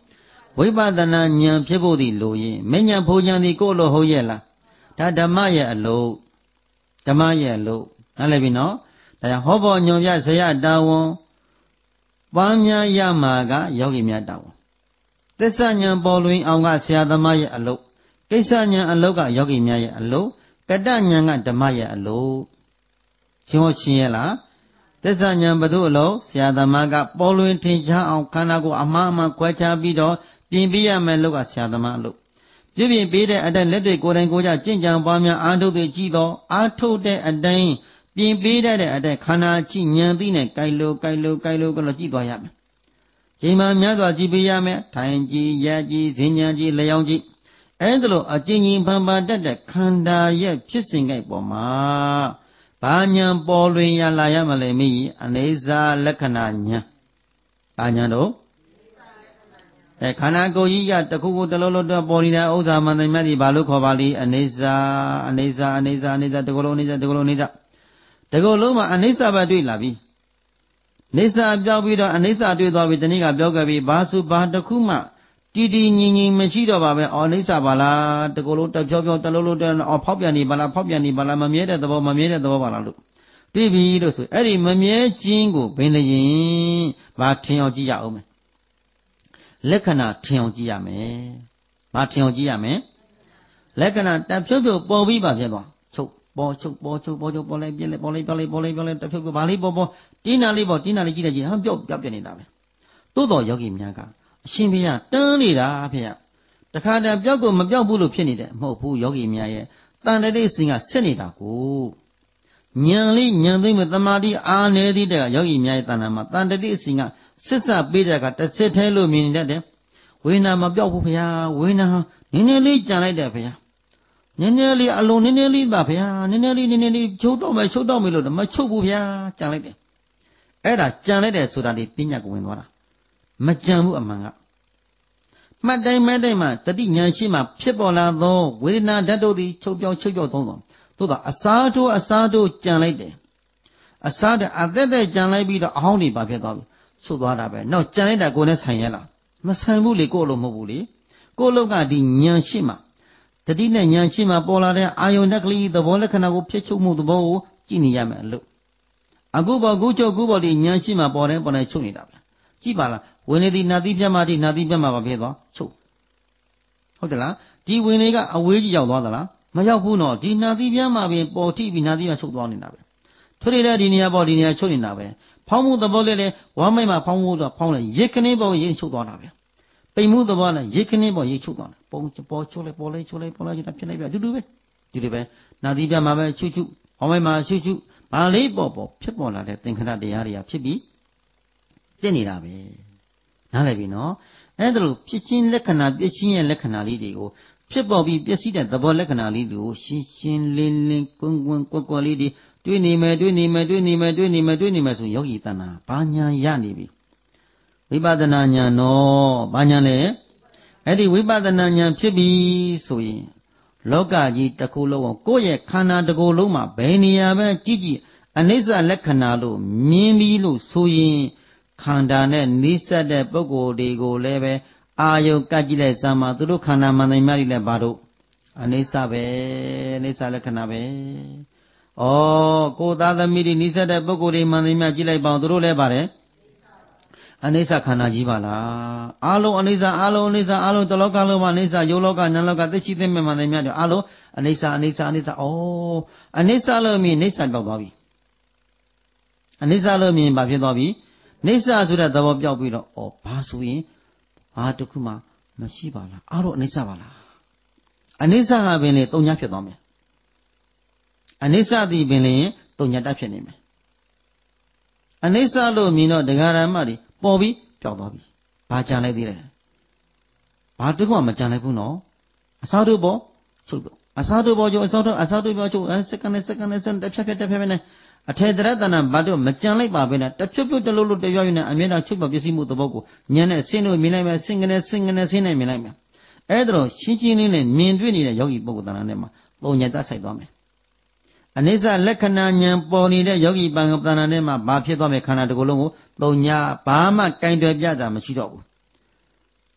ဝိပဿနာဉာဏ်ဖြစ်ဖို့ဒီလိုရင်မဉဏ်ဘုံဉာဏ်ဒီကိုလိုဟုတ်ရဲ့လားဒါဓမ္မရဲ့အလို့ဓမ္မရဲ့အလို့နားလည်ပြီနော်ဒါကြောင့်ဟောပေါ်ညွန်ပြဇယတာဝန်ပွားများရမှာကယောဂီများတာဝန်သစ္စာဉာဏ်ပေါ်လွင်အောင်ကဆရာသမားရဲ့အလို့ကိစ္စဉာဏ်အလို့ကယောဂီများရဲ့အလို့ကတ္တဉာဏ်ကဓမ္မရဲ့အလို့ရှင်းရှင်းရဲ့လားသစ္စာဉာဏ်ဘု து အလို့ဆရာသမားကပေါ်လွင်ထင်ရှားအောင်ခန္ဓာကိုယ်အမှားအမှန်ခွဲခြားပြီးတော့ပြင်ပြရမယ်လို့ကဆရာသမားအလို့ပြပြင်ပေးတဲ့အတိုင်းလက်တွေကိုယ်တိုင်ကိုယ်ကြကြင်ကြံပွားများအားထုတ်သိကြည့်တော့အားထုတ်တဲ့အတိုင်းပြင်ပေးတဲ့အတိုင်းခန္ဓာကြည့်ဉာဏ်သိနဲ့ကြိုက်လို့ကြိုက်လို့ကြိုက်လို့ကတော့ကြည့်သွားရမယ်ချိန်မှများစွာကြည့်ပေးရမယ်ထိုင်ကြည့်ရက်ကြည့်ဈဉ္ဉံကြည့်လျောင်းကြည့်အဲဒါလို့အကျဉ်းချင်းဖန်ဖန်တက်တဲ့ခန္ဓာရဲ့ဖြစ်စဉ်ကြိုက်ပေါ်မှာဘာဉာဏ်ပေါ်လွင်ရလာရမလဲမိအနေစာလက္ခဏာဉာဏ်ဘာဉာဏ်တော့အဲခန္ဓာကိုယ်ကြီးကတခုခုတလုံးလုံးတော့ပေါ်နေတဲ့ဥစ္စာမှန်တယ်မြတ်ဒီဘာလို့ခေါ်ပါလိအနေစာအနေစာအနေစာအနေစာတကူလုံးအနေစာတကူလုံးအနေစာတကူလုံးမှာအနေစာပဲတွေ့လာပြီနေစာပြောက်ပြီးတော့အနေစာတွေ့သွားပြီတနည်းကပြောခဲ့ပြီဘာစုဘာတခုမှတီတီငင်ငင်မရှိတော့ပါပဲအော်အနေစာပါလားတကူလုံးတဖြောဖြောတလုံးလုံးတဲ့အော်ဖောက်ပြန်နေပါလားဖောက်ပြန်နေပါလားမမြဲတဲ့သဘောမမြဲတဲ့သဘောပါလားလို့တွေ့ပြီလို့ဆိုအဲ့ဒီမမြဲခြင်းကိုဘင်းလျင်ဘာထင်အောင်ကြည့်ရအောင်မယ်လက္ခဏာထင်အောင်ကြည့်ရမယ်။ဘာထင်အောင်ကြည့်ရမလဲ။လက္ခဏာတဖြုတ်ဖြုတ်ပေါ်ပြီးပါဖြစ်သွား။ချုပ်ပေါ်ချုပ်ပေါ်ချုပ်ပေါ်ချုပ်ပေါ်လိုက်ပြက်လိုက်ပေါ်လိုက်ပြောက်လိုက်ပေါ်လိုက်ပြောက်လိုက်တဖြုတ်ဖြုတ်ဘာလေးပေါ်ပေါ်တင်းနာလေးပေါ်တင်းနာလေးကြည့်လိုက်ကြည့်ဟမ်ပြောက်ပြောက်ပြနေတာပဲ။သို့တော်ယောဂီများကအရှင်ဘုရားတန်းနေတာဖေ။တခါတည်းပြောက်ကိုမပြောက်ဘူးလို့ဖြစ်နေတယ်မဟုတ်ဘူးယောဂီများရဲ့တန်တတိစင်ကဆက်နေတာကိုဉာဏ်လေးဉာဏ်သိမ့်မဲ့တမာတိအားနေသည့်တဲ့ယောဂီများရဲ့တဏ္ဍာမှာတန်တတိစင်ကစစ်စပေးတဲ့ကတစ်စစ်သေးလို့မြင်နေတတ်တယ်ဝေဒနာမပြောက်ဘူးဗျာဝေဒနာနည်းနည်းလေးကြံလိုက်တယ်ဗျာနည်းနည်းလေးအလုံးနည်းနည်းလေးပါဗျာနည်းနည်းလေးနည်းနည်းလေးချုပ်တော့မယ်ချုပ်တော့မယ်လို့မချုပ်ဘူးဗျာကြံလိုက်တယ်အဲ့ဒါကြံလိုက်တယ်ဆိုတာဒီပညာကိုဝင်သွားတာမကြံဘူးအမှန်ကမှတ်တိုင်းမှတ်တိုင်းမှာတတိညာရှိမှဖြစ်ပေါ်လာသောဝေဒနာဓာတ်တို့သည်ချုပ်ပြောင်းချုပ်ပြောင်းသုံးသွားသို့တော့အစားထိုးအစားထိုးကြံလိုက်တယ်အစားတဲ့အသက်သက်ကြံလိုက်ပြီးတော့အဟောင်းတွေပါဖြစ်သွားပြီဆုတ်သွားတာပဲနောက်ကြံလိုက်တာကိုယ်နဲ့ဆိုင်ရလားမဆိုင်ဘူးလေကိုယ်လိုမဟုတ်ဘူးလေကိုယ်လောက်ကဒီဉာဏ်ရှိမှတတိနဲ့ဉာဏ်ရှိမှပေါ်လာတဲ့အာယုန်တက်ကလေးသဘောလက္ခဏာကိုဖြစ်ချုပ်မှုသဘောကိုကြည့်နေရမယ်လို့အခုပေါ်ခုချုပ်ခုပေါ်ဒီဉာဏ်ရှိမှပေါ်တယ်ပေါ်တယ်ချုပ်နေတာပဲကြည့်ပါလားဝင်လေဒီနာတိပြတ်မှဒီနာတိပြတ်မှပါဖြစ်သွားချုပ်ဟုတ်တယ်လားဒီဝင်လေကအဝေးကြီးရောက်သွားသလားမရောက်ဘူးနော်ဒီနာတိပြတ်မှပင်ပေါ်ထိပြီးနာတိပြတ်ချုပ်သွားနေတာပဲထွေးလေဒီနေရာပေါ်ဒီနေရာချုပ်နေတာပဲဖောင်းမှုသဘောလေးလေဝမ်းမိုက်မှာဖောင်းမှုတော့ဖောင်းလေရစ်ခင်းပေါ်ရစ်ချုပ်သွားတာပဲပိန်မှုသဘောနဲ့ရစ်ခင်းပေါ်ရစ်ချုပ်သွားတယ်ပုံပေါ်ချုပ်လိုက်ပေါ်လိုက်ချုပ်လိုက်ပေါ်လိုက်တာဖြစ်လိုက်ပြအတူတူပဲဒီလိုပဲနာသီပြမှာပဲချွတ်ချွတ်ဝမ်းမိုက်မှာချွတ်ချွတ်ဘာလေးပေါ်ပေါ်ဖြစ်ပေါ်လာတဲ့သင်္ခါရတရားတွေကဖြစ်ပြီးပြည့်နေတာပဲနားလည်ပြီနော်အဲ့ဒါလို့ဖြစ်ချင်းလက္ခဏာပြည့်ချင်းရဲ့လက္ခဏာလေးတွေကိုဖြစ်ပေါ်ပြီးပြည့်စည်တဲ့သဘောလက္ခဏာလေးတွေကိုရှင်းရှင်းလင်းလင်းကွန်းကွန်းကွက်ကွက်လေးတွေတွေ့နေမယ်တွေ့နေမယ်တွေ့နေမယ်တွေ့နေမယ်တွေ့နေမယ်ဆိုယောဂီတဏ္ဍာဘာညာရနေပြီဝိပဿနာညာနော်ဘာညာလဲအဲ့ဒီဝိပဿနာညာဖြစ်ပြီဆိုရင်လောကကြီးတစ်ခုလုံးကိုယ့်ရဲ့ခန္ဓာတစ်ခုလုံးမှာဘယ်နေရာပဲကြည့်ကြည့်အနိစ္စလက္ခဏာလို့မြင်ပြီးလို့ဆိုရင်ခန္ဓာနဲ့နိစ္စတဲ့ပုဂ္ဂိုလ်တွေကိုလည်းပဲအာယုကကြည့်လိုက်စမ်းမှာသူတို့ခန္ဓာမှန်တယ်များကြီးလည်းဘာတို့အနိစ္စပဲအနိစ္စလက္ခဏာပဲဩကိုသားသမီးတွေနိစ္စတဲ့ပုဂ္ဂိုလ်တွေမှန်တယ်များကြည့်လိုက်ပါဦးသူတို့လည်းပါတယ်အနိစ္စခန္ဓာကြီးပါလားအာလုံးအနိစ္စအာလုံးအနိစ္စအာလုံးတလောကလုံးမှာအနိစ္စယောလောကနံလောကသိရှိသိမဲ့မှန်တယ်များတယ်အာလုံးအနိစ္စအနိစ္စအနိစ္စဩအနိစ္စလို့မြင်အနိစ္စပြောက်သွားပြီအနိစ္စလို့မြင်ဘာဖြစ်သွားပြီနိစ္စဆိုတဲ့သဘောပြောက်ပြီးတော့ဩဘာဆိုရင်ဘာတခုမှမရှိပါလားအာလုံးအနိစ္စပါလားအနိစ္စကပင်လေတုံညာဖြစ်သွားမယ်အနိစ္စသည်ပင်လေတုံညာတတ်ဖြစ်နေမယ်အနိစ္စလို့မြင်တော့ဒကာရမတွေပေါ်ပြီးပျောက်သွားပြီဘာကြံလိုက်သေးလဲဘာတခုမှမကြံလိုက်ဘူးနော်အစားတို့ပေါ်ချုပ်တော့အစားတို့ပေါ်ချုပ်အစားတို့အစားတို့ပေါ်ချုပ်စက္ကန့်နဲ့စက္ကန့်နဲ့စက္ကန့်တစ်ဖြတ်ဖြတ်တစ်ဖြတ်ဖြတ်နဲ့အထေတရတနာဘာတို့မကြံလိုက်ပါပဲနဲ့တစ်ဖြတ်ဖြတ်တလို့လို့တရွရွနဲ့အမြဲတမ်းချုပ်ပပစ္စည်းမှုသဘောကိုညံနဲ့ဆင်းလို့မြင်လိုက်မယ်ဆင်းကနေဆင်းကနေဆင်းနေမြင်လိုက်မယ်အဲ့ဒါတော့ရှင်းရှင်းလေးနဲ့မြင်တွေ့နေတဲ့ယောဂီပုဂ္ဂိုလ်တဏ္ဍာနဲ့မှာပုံညာတတ်ဆိုင်သွားမယ်အနိစ္စလက္ခဏာဉာဏ်ပေါ်နေတဲ့ယောဂီပံကပဏ္ဏနဲ့မှာဘာဖြစ်သွားမယ်ခန္ဓာတစ်ခုလုံးကိုသုံးညာဘာမှကင်တွယ်ပြတာမရှိတော့ဘူး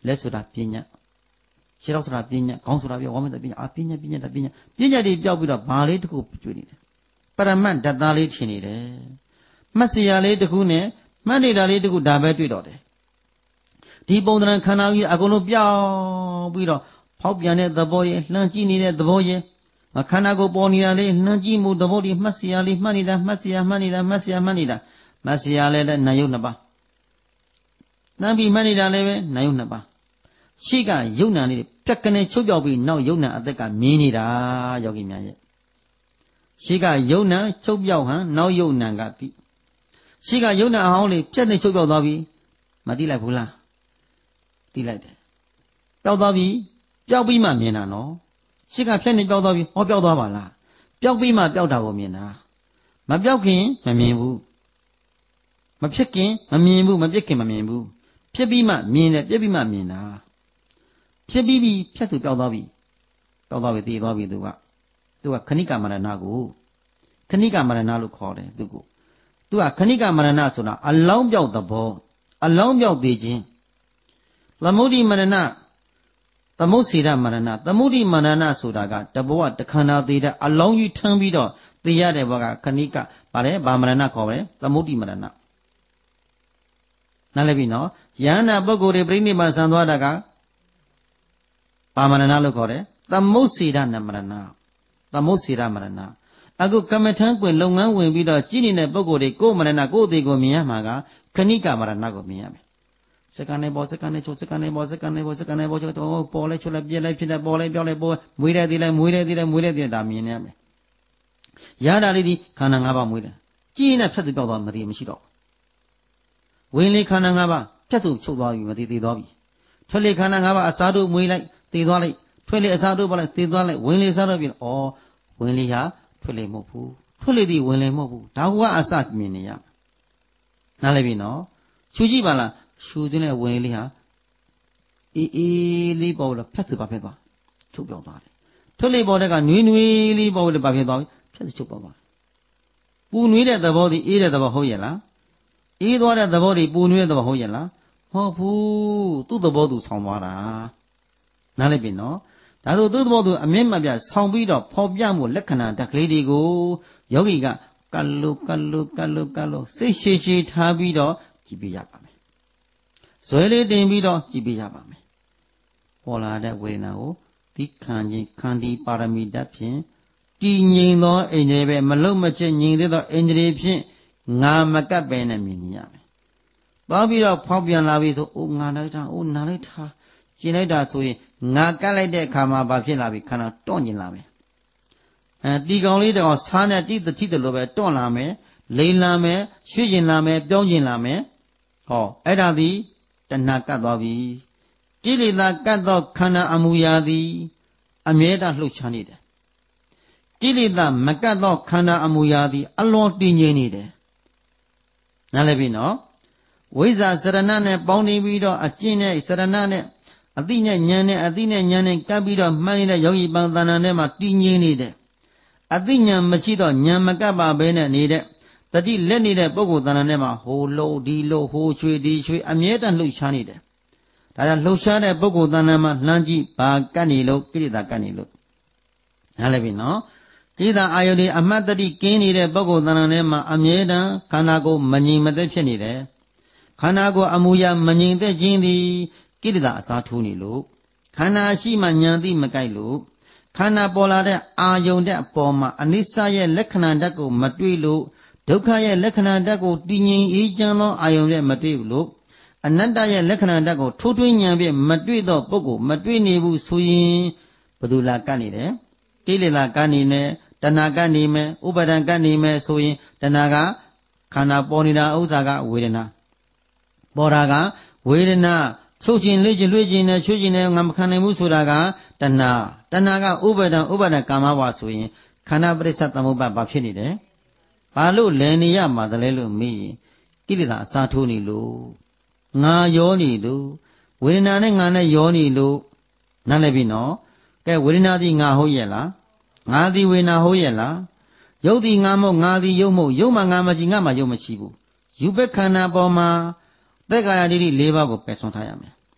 လက်ဆိုတာပညာခြေထောက်ဆိုတာပညာခေါင်းဆိုတာပြောဝမ်းမတဲ့ပညာအာပညာပညာတပညာပညာတွေပြောက်ပြီးတော့ဘာလေးတစ်ခုတွေ့နေတယ်ပရမတ်ဓာတ်သားလေးထင်နေတယ်မှတ်စရာလေးတစ်ခုနဲ့မှတ်နေတာလေးတစ်ခုဒါပဲတွေ့တော့တယ်ဒီပုံသဏ္ဍာန်ခန္ဓာကြီးအကုန်လုံးပြောက်ပြီးတော့ဖောက်ပြန်တဲ့သဘောရဲ့လှမ်းကြည့်နေတဲ့သဘောရဲ့ခန္ဓာကိုယ်ပေါ်နေတာလေးလှမ်းကြည့်မှုသဘောတွေမှတ်စရာလေးမှတ်နေတာမှတ်စရာမှတ်နေတာမှတ်စရာမှတ်နေတာမှတ်စရာလည်းနာယုတ်နှစ်ပါးနှမ်းပြီးမှတ်နေတာလည်းပဲနာယုတ်နှစ်ပါးရှိကယုတ်နံလေးပြက်ကနေချုပ်ပြောက်ပြီးနောက်ယုတ်နံအသက်ကမြင်နေတာယောဂီများရဲ့ရှိကယုတ်နံချုပ်ပြောက်ဟန်နောက်ယုတ်နံကပြီရှိကယုတ်နံအဟောင်းလေးပြက်နေချုပ်ပြောက်သွားပြီမသိလိုက်ဘူးလားသိလိုက်တယ်ပျောက်သွားပြီပျောက်ပြီးမှမြင်တာနော်ရှိကဖြက်နေပျောက်သွားပြီဟောပျောက်သွားပါလားပျောက်ပြီးမှပျောက်တာကိုမြင်တာမပျောက်ခင်မမြင်ဘူးမဖြစ်ခင်မမြင်ဘူးမပြစ်ခင်မမြင်ဘူးဖြစ်ပြီးမှမြင်တယ်ပြစ်ပြီးမှမြင်တာဖြစ်ပြီးပြီးဖြတ်သူပျောက်သွားပြီပျောက်သွားပြီတည်သွားပြီသူကသူကခဏိကမရဏကိုခဏိကမရဏလို့ခေါ်တယ်သူကိုသူကခဏိကမရဏဆိုတာအလောင်းပြောက်သဘောအလောင်းပြောက်သေးခြင်းသမုဒိမရဏသမုတ်စေရမရဏသမုဒိမရဏဆိုတာကတဘောကတခန္ဓာသေးတဲ့အလောင်းကြီးထမ်းပြီးတော့သိရတဲ့ဘောကခဏိကဗါတယ်ဗာမရဏခေါ်တယ်သမုဒိမရဏနားလည်ပြီနော်ယန္နာပုဂ္ဂိုလ်တွေပြိဋိဘံဆံသွားတာကပါမရဏလို့ခေါ်တယ်သမုတ်စေရနမရဏသမုတ်စေရမရဏအခုကမ္မထံကွင်လုပ်ငန်းဝင်ပြီးတော့ကြီးနေတဲ့ပုဂ္ဂိုလ်တွေကိုယ်မရဏကိုယ်အသေးကိုမြင်ရမှာကခဏိကမရဏကိုမြင်ရမယ်စက္ကန့်နဲ့ပေါ်စက္ကန့်နဲ့ချုပ်စက္ကန့်နဲ့ပေါ်စက္ကန့်နဲ့ပေါ်စက္ကန့်နဲ့ပေါ်ချုပ်တော့ပေါ်လိုက်ချုပ်လိုက်ပြက်လိုက်ဖြစ်တယ်ပေါ်လိုက်ပြောက်လိုက်ပေါ်မွေးလိုက်သေးလိုက်မွေးလိုက်သေးလိုက်မွေးလိုက်သေးတာမြင်ရမယ်ရတာလေးဒီခန္ဓာ၅ပါးမွေးတယ်ကြီးနေဖြတ်သူပြောက်သွားမသိမရှိတော့ဝင်လေခန္ဓာ၅ပါးဖြတ်သူချုပ်သွားပြီမသိသေးသွားပြီထွက်လေခန္ဓာ၅ပါးအစားတို့မွေးလိုက်သေသွားလိုက်ထွက်လေအစားတို့ပေါ်လိုက်သေသွားလိုက်ဝင်လေစားတော့ပြီဩဝင်လေဟာထွက်လေမဟုတ်ဘူးထွက်လေသည်ဝင်လေမဟုတ်ဘူးဒါကအစမြင်နေရနားလည်ပြီနော်ရှူကြည့်ပါလားရှူတဲ့ဝင်လေဟာအေးအေးလေးပေါ်တော့ဖြတ်သူပါဖြစ်သွားချုပ်ပြောက်သွားတယ်ထွက်လေပေါ်တဲ့ကနွေးနွေးလေးပေါ်တယ်ပါဖြစ်သွားပြီဖြတ်သူချုပ်ပြောက်သွားပူနွေးတဲ့သဘောသည်အေးတဲ့သဘောဟုတ်ရဲ့လားအေးသွားတဲ့သဘောသည်ပူနွေးတဲ့သဘောဟုတ်ရဲ့လားမဟုတ်ဘူးသူ့သဘောသူဆောင်းသွားတာနားလည်ပြီနော်ဒါဆိုသူ့သဘောသူအမြင့်မပြဆောင်းပြီးတော့ဖော်ပြမှုလက္ခဏာတက်ကလေးတွေကိုယောဂီကကတ်လို့ကတ်လို့ကတ်လို့ကတ်လို့စိတ်ရှည်ရှည်ထားပြီးတော့ကြည့်ပြရပါမယ်ဇွဲလေးတင်ပြီးတော့ကြည့်ပြရပါမယ်ပေါ်လာတဲ့ဝေဒနာကိုဒီခံခြင်းခန္တီပါရမီဓာတ်ဖြင့်တည်ငြိမ်သောအိန္ဒြေပဲမလုံမချက်ငြိမ်သေးသောအိန္ဒြေဖြင့်ငါမကပ်ပဲနဲ့မြင်ရမယ်သွားပြီးတော့ဖောက်ပြန်လာပြီးဆိုအိုးငါလိုက်တာအိုးနာလိုက်တာကျင်လိုက်တာဆိုရင်ငါကတ်လိုက်တဲ့အခါမှာဘာဖြစ်လာပြီခန္ဓာတွန့်ကျင်လာမယ်အဲဒီကောင်လေးတောင်စားနဲ့တိတတိတလို့ပဲတွန့်လာမယ်လိန်လာမယ်ရွှေ့ကျင်လာမယ်ပြောင်းကျင်လာမယ်ဟောအဲ့ဒါသည်တဏှာကတ်သွားပြီကိလေသာကတ်သောခန္ဓာအမူအရာသည်အမြဲတမ်းလှုပ်ရှားနေတယ်ကိလေသာမကတ်သောခန္ဓာအမူအရာသည်အလွန်တည်ငြိမ်နေတယ်နားလည်ပြီနော်ဝိဇ္ဇာစရဏနဲ့ပေါင်းနေပြီးတော့အကျင့်နဲ့စရဏနဲ့အသိနဲ့ဉာဏ်နဲ့အသိနဲ့ဉာဏ်နဲ့ကပ်ပြီးတော့မှန်းနေတဲ့ယောဂီပန်သဏ္ဍာန်ထဲမှာတည်ငြိမ်နေတယ်အသိဉာဏ်မရှိတော့ဉာဏ်မကပ်ပါဘဲနဲ့နေတဲ့တတိလက်နေတဲ့ပုဂ္ဂိုလ်သဏ္ဍာန်ထဲမှာဟိုလို့ဒီလို့ဟိုချွေဒီချွေအမြဲတမ်းလှုပ်ရှားနေတယ်ဒါကြောင့်လှုပ်ရှားတဲ့ပုဂ္ဂိုလ်သဏ္ဍာန်မှာလှမ်းကြည့်ဘာကပ်နေလို့ကိလေသာကပ်နေလို့နားလည်ပြီနော်ကိလေသာအာယုန်ဒီအမှတ်တတိကင်းနေတဲ့ပုဂ္ဂိုလ်သဏ္ဍာန်ထဲမှာအမြဲတမ်းခန္ဓာကိုယ်မငြိမ်မသက်ဖြစ်နေတယ်ခန္ဓာကိုယ်အမူအရာမငြိမ်သက်ခြင်းသည်ကိလေသာအစားထိုးနေလို့ခန္ဓာရှိမှဉာဏ်သိမကြိုက်လို့ခန္ဓာပေါ်လာတဲ့အာယုန်တဲ့အပေါ်မှာအနိစ္စရဲ့လက္ခဏာဓာတ်ကိုမတွေ့လို့ဒုက္ခရဲ့လက္ခဏာဓာတ်ကိုတည်ငြိမ်အေးချမ်းသောအာယုန်နဲ့မတွေ့ဘူးလို့အနတ္တရဲ့လက္ခဏာဓာတ်ကိုထိုးထွင်းဉာဏ်ဖြင့်မတွေ့သောပုဂ္ဂိုလ်မတွေ့နေဘူးဆိုရင်ဘယ်သူလာကပ်နေတယ်ကိလေသာကပ်နေတယ်တဏှာကပ်နေမယ်ဥပါဒံကပ်နေမယ်ဆိုရင်တဏှာကခန္ဓာပေါ်နေတာဥစ္စာကဝေဒနာပေါ်တာကဝေဒနာချုပ်ခြင်းလေ့ခြင်းလွှဲခြင်းနဲ့ချွေးခြင်းနဲ့ငါမခံနိုင်ဘူးဆိုတာကတဏှာတဏှာကဥပါဒံဥပါဒံကာမဘဝဆိုရင်ခန္ဓာပရိစ္ဆသမုပ္ပါဘာဖြစ်နေတယ်ဘာလို့လည်နေရမှာတလဲလို့မေးရင်ကိလေသာအစားထိုးနေလို့ငါရောနေလို့ဝေဒနာနဲ့ငါနဲ့ရောနေလို့နားလည်ပြီနော်ကဲဝေဒနာသည်ငါဟုတ်ရဲ့လားငါသည်ဝေဒနာဟုတ်ရဲ့လားယုတ်သည်ငါမို့ငါသည်ယုတ်မို့ယုတ်မှငါမကြည့်ငါမှယုတ်မရှိဘူးယူပခန္ဓာပေါ်မှာသက်ကာယဒိဋ္ဌိ၄ပါးကိုပယ်ဆွန်ထားရမယ်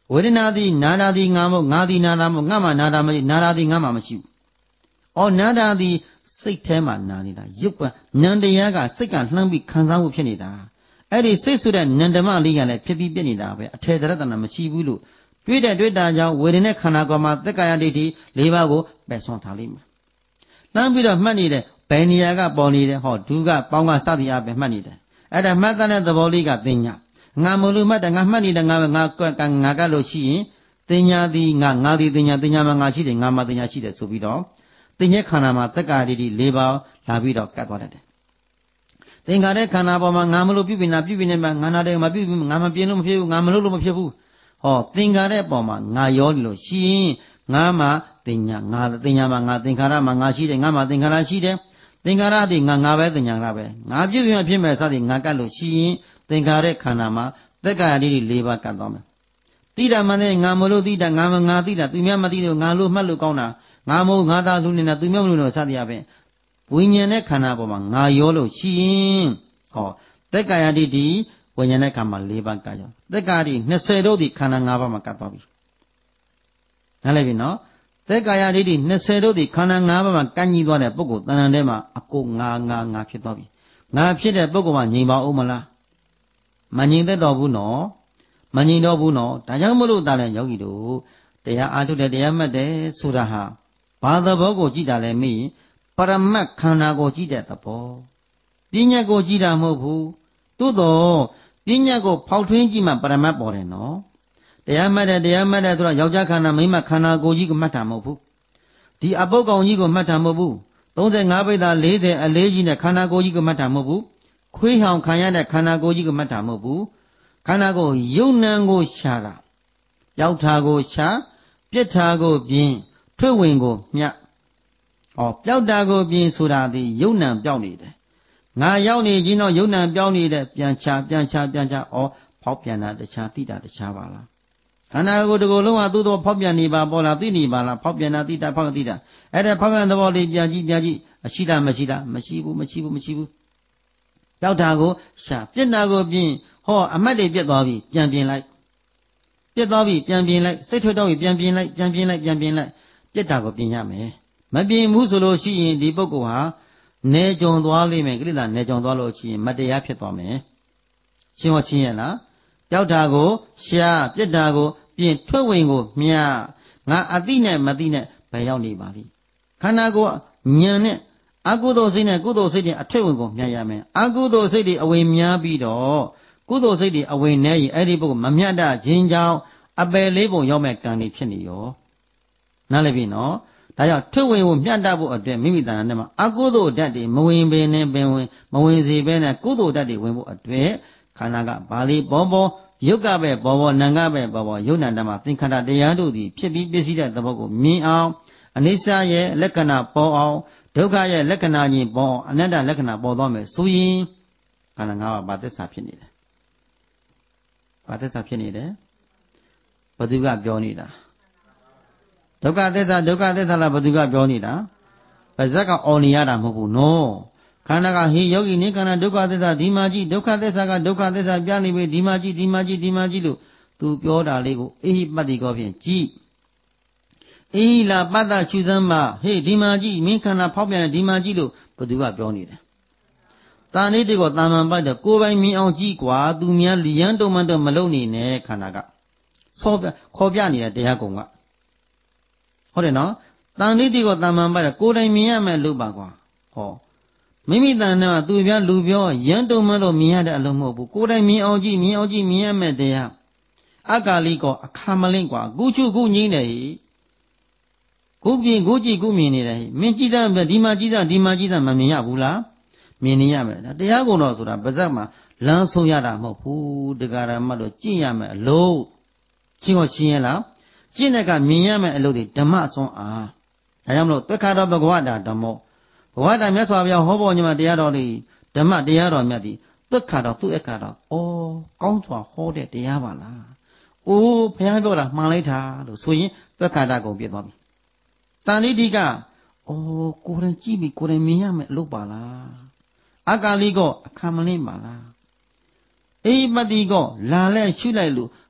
ဝေဒနာသည်နာတာသည်ငါမို့ငါသည်နာတာမို့ငါမှနာတာမရှိနာတာသည်ငါမှမရှိဘူးအော်နာတာသည်စိတ်ထဲမှာနာနေတာရုပ်ကနံတရားကစိတ်ကလှမ်းပြီးခံစားမှုဖြစ်နေတာအဲ့ဒီစိတ်ဆိုတဲ့နန္ဓမလေးကလည်းဖြစ်ပြီးပြစ်နေတာပဲအထေတရတနာမရှိဘူးလို့တွေးတဲ့တွေးတာကြောင့်ဝေဒနာခန္ဓာကိုယ်မှာသက်ကာယဒိဋ္ဌိ၄ပါးကိုပယ်ဆွမ်းထားလိမ့်မယ်လှမ်းပြီးတော့မှတ်နေတဲ့ဘယ်နေရာကပေါ်နေတယ်ဟောဒုကပေါင်းကစသည်အပြင်မှတ်နေတယ်အဲ့ဒါမှတ်တဲ့သဘောလေးကသိညာငါမလို့မှတ်တယ်ငါမှတ်နေတယ်ငါငါငါကလို့ရှိရင်သိညာသည်ငါငါသည်သိညာသိညာမှာငါရှိတယ်ငါမှာသိညာရှိတယ်ဆိုပြီးတော့သိညာခန္ဓာမှာသက်ကာယဒိဋ္ဌိ၄ပါးလာပြီးတော့ကတ်သွားတတ်တယ်သင်္ခါရခန္ဓာပေါ်မှာငါမလို့ပြုပြင်တာပြုပြင်နေမှာငါနာတယ်မပြုပြင်ငါမပြင်လို့မဖြစ်ဘူးငါမလို့လို့မဖြစ်ဘူးဟောသင်္ခါရပေါ်မှာငါရောလို့ရှိရင်ငါမှာတင်ညာငါတင်ညာမှာငါသင်္ခါရမှာငါရှိတယ်ငါမှာသင်္ခါရရှိတယ်သင်္ခါရသည်ငါငါပဲတင်ညာရပဲငါပြုပြင်ဖြစ်မဲ့စသည်ငါကတ်လို့ရှိရင်သင်္ခါရခန္ဓာမှာသက်ကာယဒိဋ္ဌိ၄ပါးကတ်သွားမယ်တိတာမှနဲ့ငါမလို့တိတာငါမငါတိတာသူများမသိလို့ငါလို့မှတ်လို့ကောင်းတာငါမို့ငါသာလူနေတာသူများမလို့လို့စသည်အပြင်ဝိညာဉ်နဲ့ခန္ဓာပေါ်မှာငါရောလို့ရှိရင်ဟောသက်ကာယဒိဋ္ဌိဝိညာဉ်နဲ့ခန္ဓာ၄ပါးကတ်ရောသက်ကာယဒိဋ္ဌိ၂၀တို့သည်ခန္ဓာ၅ပါးမှာကတ်သွားပြီနားလည်ပြီနော်သက်ကာယဒိဋ္ဌိ၂၀တို့သည်ခန္ဓာ၅ပါးမှာကန့်ညီသွားတဲ့ပုဂ္ဂိုလ်တဏ္ဍာထဲမှာအကိုငါငါငါဖြစ်သွားပြီငါဖြစ်တဲ့ပုဂ္ဂိုလ်မှာငြိမ်ပါဦးမလားမငြိမ်တတ်တော့ဘူးနော်မငြိမ်တော့ဘူးနော်ဒါကြောင့်မလို့တာလည်းယောဂီတို့တရားအားထုတ်တဲ့တရားမှတ်တယ်ဆိုတာဟာဘာသဘောကိုကြည့်တာလဲမိပရမတ်ခန္ဓာကိုကြည့်တဲ့သဘောပညာကိုကြည့်တာမဟုတ်ဘူးသို့တော့ပညာကိုဖောက်ထွင်းကြည့်မှပရမတ်ပေါ်တယ်နော်တရားမှတ်တယ်တရားမှတ်တယ်ဆိုတော့ယောက်ျားခန္ဓာမိန်းမခန္ဓာကိုကြီးကိုမှတ်တာမဟုတ်ဘူးဒီအပုတ်ကောင်ကြီးကိုမှတ်တာမဟုတ်ဘူးသုံး၅ပိဿာ၄၀အလေးကြီးနဲ့ခန္ဓာကိုယ်ကြီးကိုမှတ်တာမဟုတ်ဘူးခွေးဟောင်ခံရတဲ့ခန္ဓာကိုယ်ကြီးကိုမှတ်တာမဟုတ်ဘူးခန္ဓာကိုယ်ယုံနံကိုရှာတာပျောက်တာကိုရှာပြစ်တာကိုပြင်းထွေဝင်ကိုမြတ်ဩပျောက်တာကိုပြင်းဆိုတာဒီယုံနံပျောက်နေတယ်ငါရောက်နေခြင်းတော့ယုံနံပျောက်နေတဲ့ပြန်ချပြန်ချပြန်ချဩဖောက်ပြန်တာတခြားတိတာတခြားပါလားခန္ဓာကိုယ်တကိုယ်လုံးဟာသူ့တော့ဖောက်ပြန်နေပါပေါ်လားသိနေပါလားဖောက်ပြန်တာတိတာဖောက်တိတာအဲ့ဒါဖောက်ပြန်သဘောလေးပြန်ကြည့်ပြန်ကြည့်အရှိတာမရှိတာမရှိဘူးမရှိဘူးမရှိဘူးပျောက်တာကိုရှာပြစ်တာကိုပြင်ဟောအမတ်တွေပြစ်သွားပြီပြန်ပြင်လိုက်ပြစ်သွားပြီပြန်ပြင်လိုက်စိတ်ထွက်တော့ပြီပြန်ပြင်လိုက်ပြန်ပြင်လိုက်ပြန်ပြင်လိုက်ပြစ်တာကိုပြင်ရမယ်မပြင်ဘူးဆိုလို့ရှိရင်ဒီပုဂ္ဂိုလ်ဟာနေကြုံသွားလိမ့်မယ်ကိလေသာနေကြုံသွားလို့ရှိရင်မတရားဖြစ်သွားမယ်ရှင်းဟောရှင်းရလားပျောက်တာကိုရှာပြစ်တာကိုပြင်ထွက်ဝင်ကိုမြားငါအတိနဲ့မတိနဲ့ဘယ်ရောက်နေပါလိခန္ဓာကိုယ်ညံနဲ့အကုသိုလ်စိတ်နဲ့ကုသိုလ်စိတ်တွေအထက်ဝင်ကိုမြတ်ရမယ်အကုသိုလ်စိတ်တွေအဝင်များပြီးတော့ကုသိုလ်စိတ်တွေအဝင်နေရင်အဲ့ဒီပုဂ္ဂိုလ်မမြတ်တာခြင်းကြောင့်အပယ်လေးပုံရောက်မဲ့ကံတွေဖြစ်နေရောနားလည်ပြီနော်ဒါကြောင့်ထက်ဝင်ကိုမြတ်တတ်ဖို့အတွက်မိမိတဏ္ဍာနဲ့မှာအကုသိုလ်ဓာတ်တွေမဝင်ပင်နဲ့ပင်ဝင်မဝင်စေဘဲနဲ့ကုသိုလ်ဓာတ်တွေဝင်ဖို့အတွက်ခန္ဓာကဘာလီဘောဘောယုတ်ကပဲဘောဘောနံကပဲဘောဘောယုတ်နံတမှာသင်္ခါရတရားတို့သည်ဖြစ်ပြီးပြည့်စည်တဲ့သဘောကိုမြင်အောင်အနိစ္စရဲ့လက္ခဏာပေါ်အောင်ဒုက္ခရဲ့လက္ခဏာကြီးပေါ်အောင်အနတ္တလက္ခဏာပေါ်သွားမယ်ဆိုရင်ခန္ဓာ၅ပါးဘာသစ္စာဖြစ်နေတယ်ဘာသစ္စာဖြစ်နေတယ်ဘသူကပြောနေတာဒုက္ခသစ္စာဒုက္ခသစ္စာလားဘသူကပြောနေတာပါဇက်ကအော်နေရတာမဟုတ်ဘူးနော်ခန္ဓာကဟိယောဂီနိခန္ဓာဒုက္ခသစ္စာဒီမှာကြည့်ဒုက္ခသစ္စာကဒုက္ခသစ္စာပြနေပြီဒီမှာကြည့်ဒီမှာကြည့်ဒီမှာကြည့်လို့သူပြောတာလေးကိုအေဟိပတ္တိကောဖြင့်ကြည့်အေဟိလာပတ္တရှုစမ်းမဟေ့ဒီမှာကြည့်မင်းခန္ဓာဖောက်ပြန်တယ်ဒီမှာကြည့်လို့ဘသူကပြောနေတယ်တာနေတေကောတာမန်ပိုက်တော့ကိုယ်ပိုင်မြင်အောင်ကြည့်กว่าသူများလျံတုံမန်တော့မလုံနေနဲ့ခန္ဓာကဆောပြခေါ်ပြနေတဲ့တရားကုံကဟုတ်တယ်နော်တန်တိတိကောတာမန်ပိုက်တော့ကိုယ်တိုင်မြင်ရမယ်လို့ပါကွာဟောမိမိတန်နဲ့မှာသူပြလူပြောရန်တုံမန်တော့မြင်ရတဲ့အလုံးမဟုတ်ဘူးကိုယ်တိုင်မြင်အောင်ကြည့်မြင်အောင်ကြည့်မြင်ရမယ်တရားအကာလိကောအခါမလင့်กว่าကုချုကုငိမ့်တယ်ဟိကိုပြင်ကိုကြည့်ကိုမြင်နေတယ်ဟိမင်းကြည့်သားဒီမှာကြည့်သားဒီမှာကြည့်သားမမြင်ရဘူးလားမြင်နေရမယ်တရားကုံတော်ဆိုတာပါဇက်မှာလမ်းဆုံးရတာမဟုတ်ဘူးတရားရမလို့ကြည့်ရမယ်အလို့ရှင်းကိုရှင်းရလားကျင့်တဲ့ကမြင်ရမယ်အလို့ဒီဓမ္မအစွမ်းအားဒါကြောင့်မလို့သက္ခါတော်ဘဂဝတာဓမ္မောဘဂဝတာမြတ်စွာဘုရားဟောပေါ်ညမှာတရားတော်ဒီဓမ္မတရားတော်မြတ်ဒီသက္ခါတော်သူ့အခါတော်ဩကောင်းစွာဟောတဲ့တရားပါလားအိုးဘုရားပြောတာမှန်လိုက်တာလို့ဆိုရင်သက္ခါတကုံပြည့်သွားပြီတန်လိတိကဩကိုယ်တိုင်ကြည့်ပြီးကိုယ်တိုင်မြင်ရမယ်အလို့ပါလားအကာလိကောအခါမလင်းပါလားအိပတိကောလာလဲရှုလိုက်လို့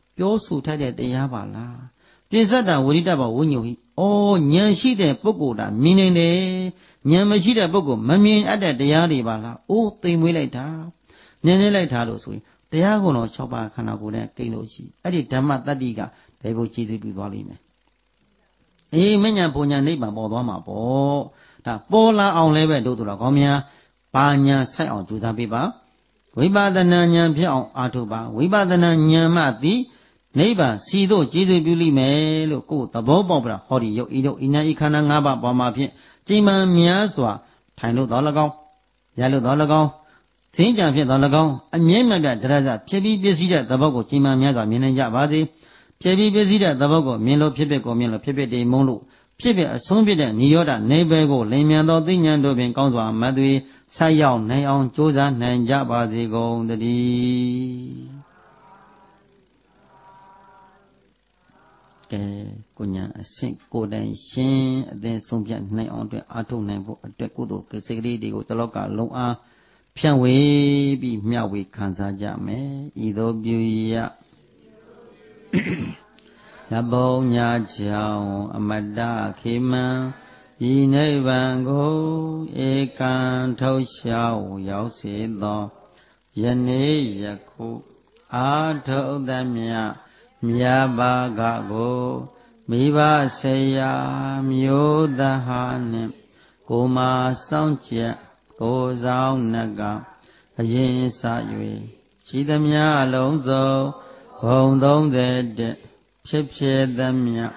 ပြောဆိုထိုက်တဲ့တရားပါလားပြစ္ဆတဝိရိတဘဝိညုဟိဩဉာဏ်ရှိတဲ့ပုဂ္ဂိုလ်ဒါမြင်နေတယ်ဉာဏ်မရှိတဲ့ပုဂ္ဂိုလ်မမြင်အပ်တဲ့တရားတွေပါလားအိုးသိမ်မွေးလိုက်တာဉာဏ်နဲ့လိုက်တာလို့ဆိုရင်တရားကုံတော်၆ပါးခန္ဓာကိုယ်နဲ့ကိန်းလို့ရှိအဲ့ဒီဓမ္မတတ္တိကဘယ်ကိုကြည်စုပြုသွားလိမ့်မယ်အေးမဉ္ဇဉ်ပူညာနိဗ္ဗာန်ပေါ်သွားမှာပေါ့ဒါပေါ်လာအောင်လည်းပဲတို့တို့တော်ကောင်းများပါညာဆိုင်အောင်ကြိုးစားပေးပါဝိပဿနာဉာဏ်ဖြစ်အောင်အားထုတ်ပါဝိပဿနာဉာဏ်မှသည်နိဗ္ဗာန်စီတို့ကြည်စုပြုလိမ့်မယ်လို့ကိုယ်သဘောပေါက်ပြဟောဒီယုတ်ဤတို့ဤညာဤခန္ဓာ၅ပါးပေါ်မှာဖြင့်ကြည်မှန်များစွာထိုင်လို့တော်၎င်းရလို့တော်၎င်းစင်းကြံဖြစ်တော်၎င်းအမြဲမပြတ်တရဇဖြစ်ပြီးပြည့်စည်တဲ့သဘောကိုကြည်မှန်များစွာမြင်နိုင်ကြပါစေဖြစ်ပြီးပြည့်စည်တဲ့သဘောကိုမြင်လို့ဖြစ်ဖြစ်ကိုမြင်လို့ဖြစ်ဖြစ်တည်မုန်းလို့ဖြစ်ဖြစ်အဆုံးဖြစ်တဲ့နိရောဓနေဘဲကိုလင်မြန်သောသိဉာဏ်တို့ဖြင့်ကောင်းစွာမတ်သွေဆက်ရောက်နိုင်အောင်ကြိုးစားနိုင်ကြပါစေကုန်သတည်းကဲကိုညာအဆင့်ကိုတိုင်ရှင်းအသင်ဆုံးဖြတ်နိုင်အောင်အတွက်အားထုတ်နိုင်ဖို့အတွက်ကုသိုလ်စိတ်ကလေးတွေကိုတလောကလုံးအားဖြန့်ဝေပြီးမျှဝေခံစားကြမယ်ဤသို့ပြုရရပုံညာကြောင့်အမတ္တခေမံဤနိဗ္ဗာန်ကိုဧကံထုတ်လျှောက်ရောက်စေသောယနေ့ယခုအာထုတ်သမျှမြတ်ဘာကကိုမိဘဆေယမျိုးသဟာနှင့်ကိုမာစောင့်ကြက်ကိုဆောင်နှကအရင်စ၍ရှိသမျှအလုံးစုံဘုံသုံးဆယ်တဖြစ်ဖြစ်သမျှ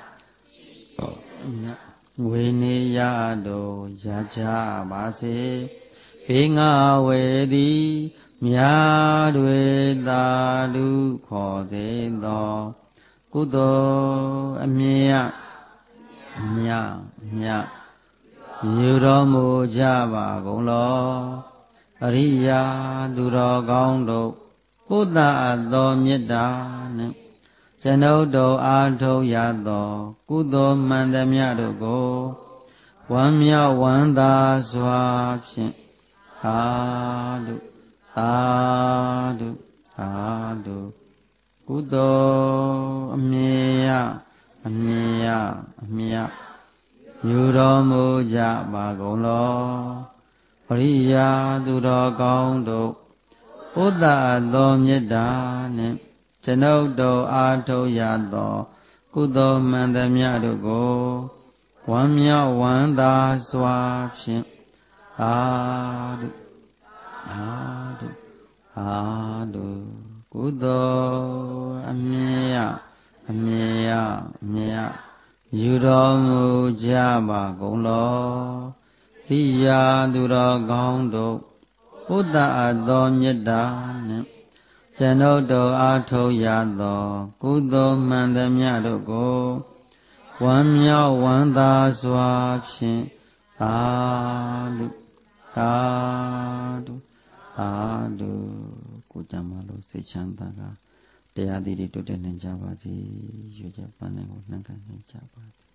ဝေနေရတို့ရကြပါစေဘေငါဝေသည်မြာတွေသာလူခေါ်သေးသောကုသိုလ်အမြတ်အမြတ်အမြတ်ယူတော်မူကြပါကုန်လောအရိယာသူတော်ကောင်းတို့ပုဒ္ဒအသောမေတ္တာနှင့်ကျွန်ုပ်တို့အားထုတ်ရသောကုသိုလ်မှန်သမျှတို့ကိုဝမ်းမြောက်ဝမ်းသာစွာဖြင့်သာဓုသာဓုသာဓုကုသိုလ်အမြတ်ရအမြတ်ရအမြတ်ယူတော်မူကြပါကုန်လောပရိယာသူတော်ကောင်းတို့ပုဒ္ဒအသောမေတ္တာနှင့်ကျွန်ုပ်တို့အားထုတ်ရသောကုသိုလ်မှန်သမျှတို့ကိုဝမ်းမြောက်ဝမ်းသာစွာဖြင့်သာဓုသာဓုသာဓုကုသိုလ်အမြတ်အမြတ်အမြတ်ယူတော်မူကြပါကုန်လောဟိယာသူတော်ကောင်းတို့ပုဒ္ဒအသောမေတ္တာနှင့်ကျွန်ုပ်တို့အားထုတ်ရသောကုသိုလ်မှန်သမျှတို့ကိုဝမ်းမြောက်ဝမ်းသာစွာဖြင့်သာဓုသာဓုသာဓုကိုကြံမလို့စိတ်ချမ်းသာကတရားသီးတွေတိုးတက်နိုင်ကြပါစေရွေးချက်ပန်းနိုင်ကိုနှံ့ခံနိုင်ကြပါစေ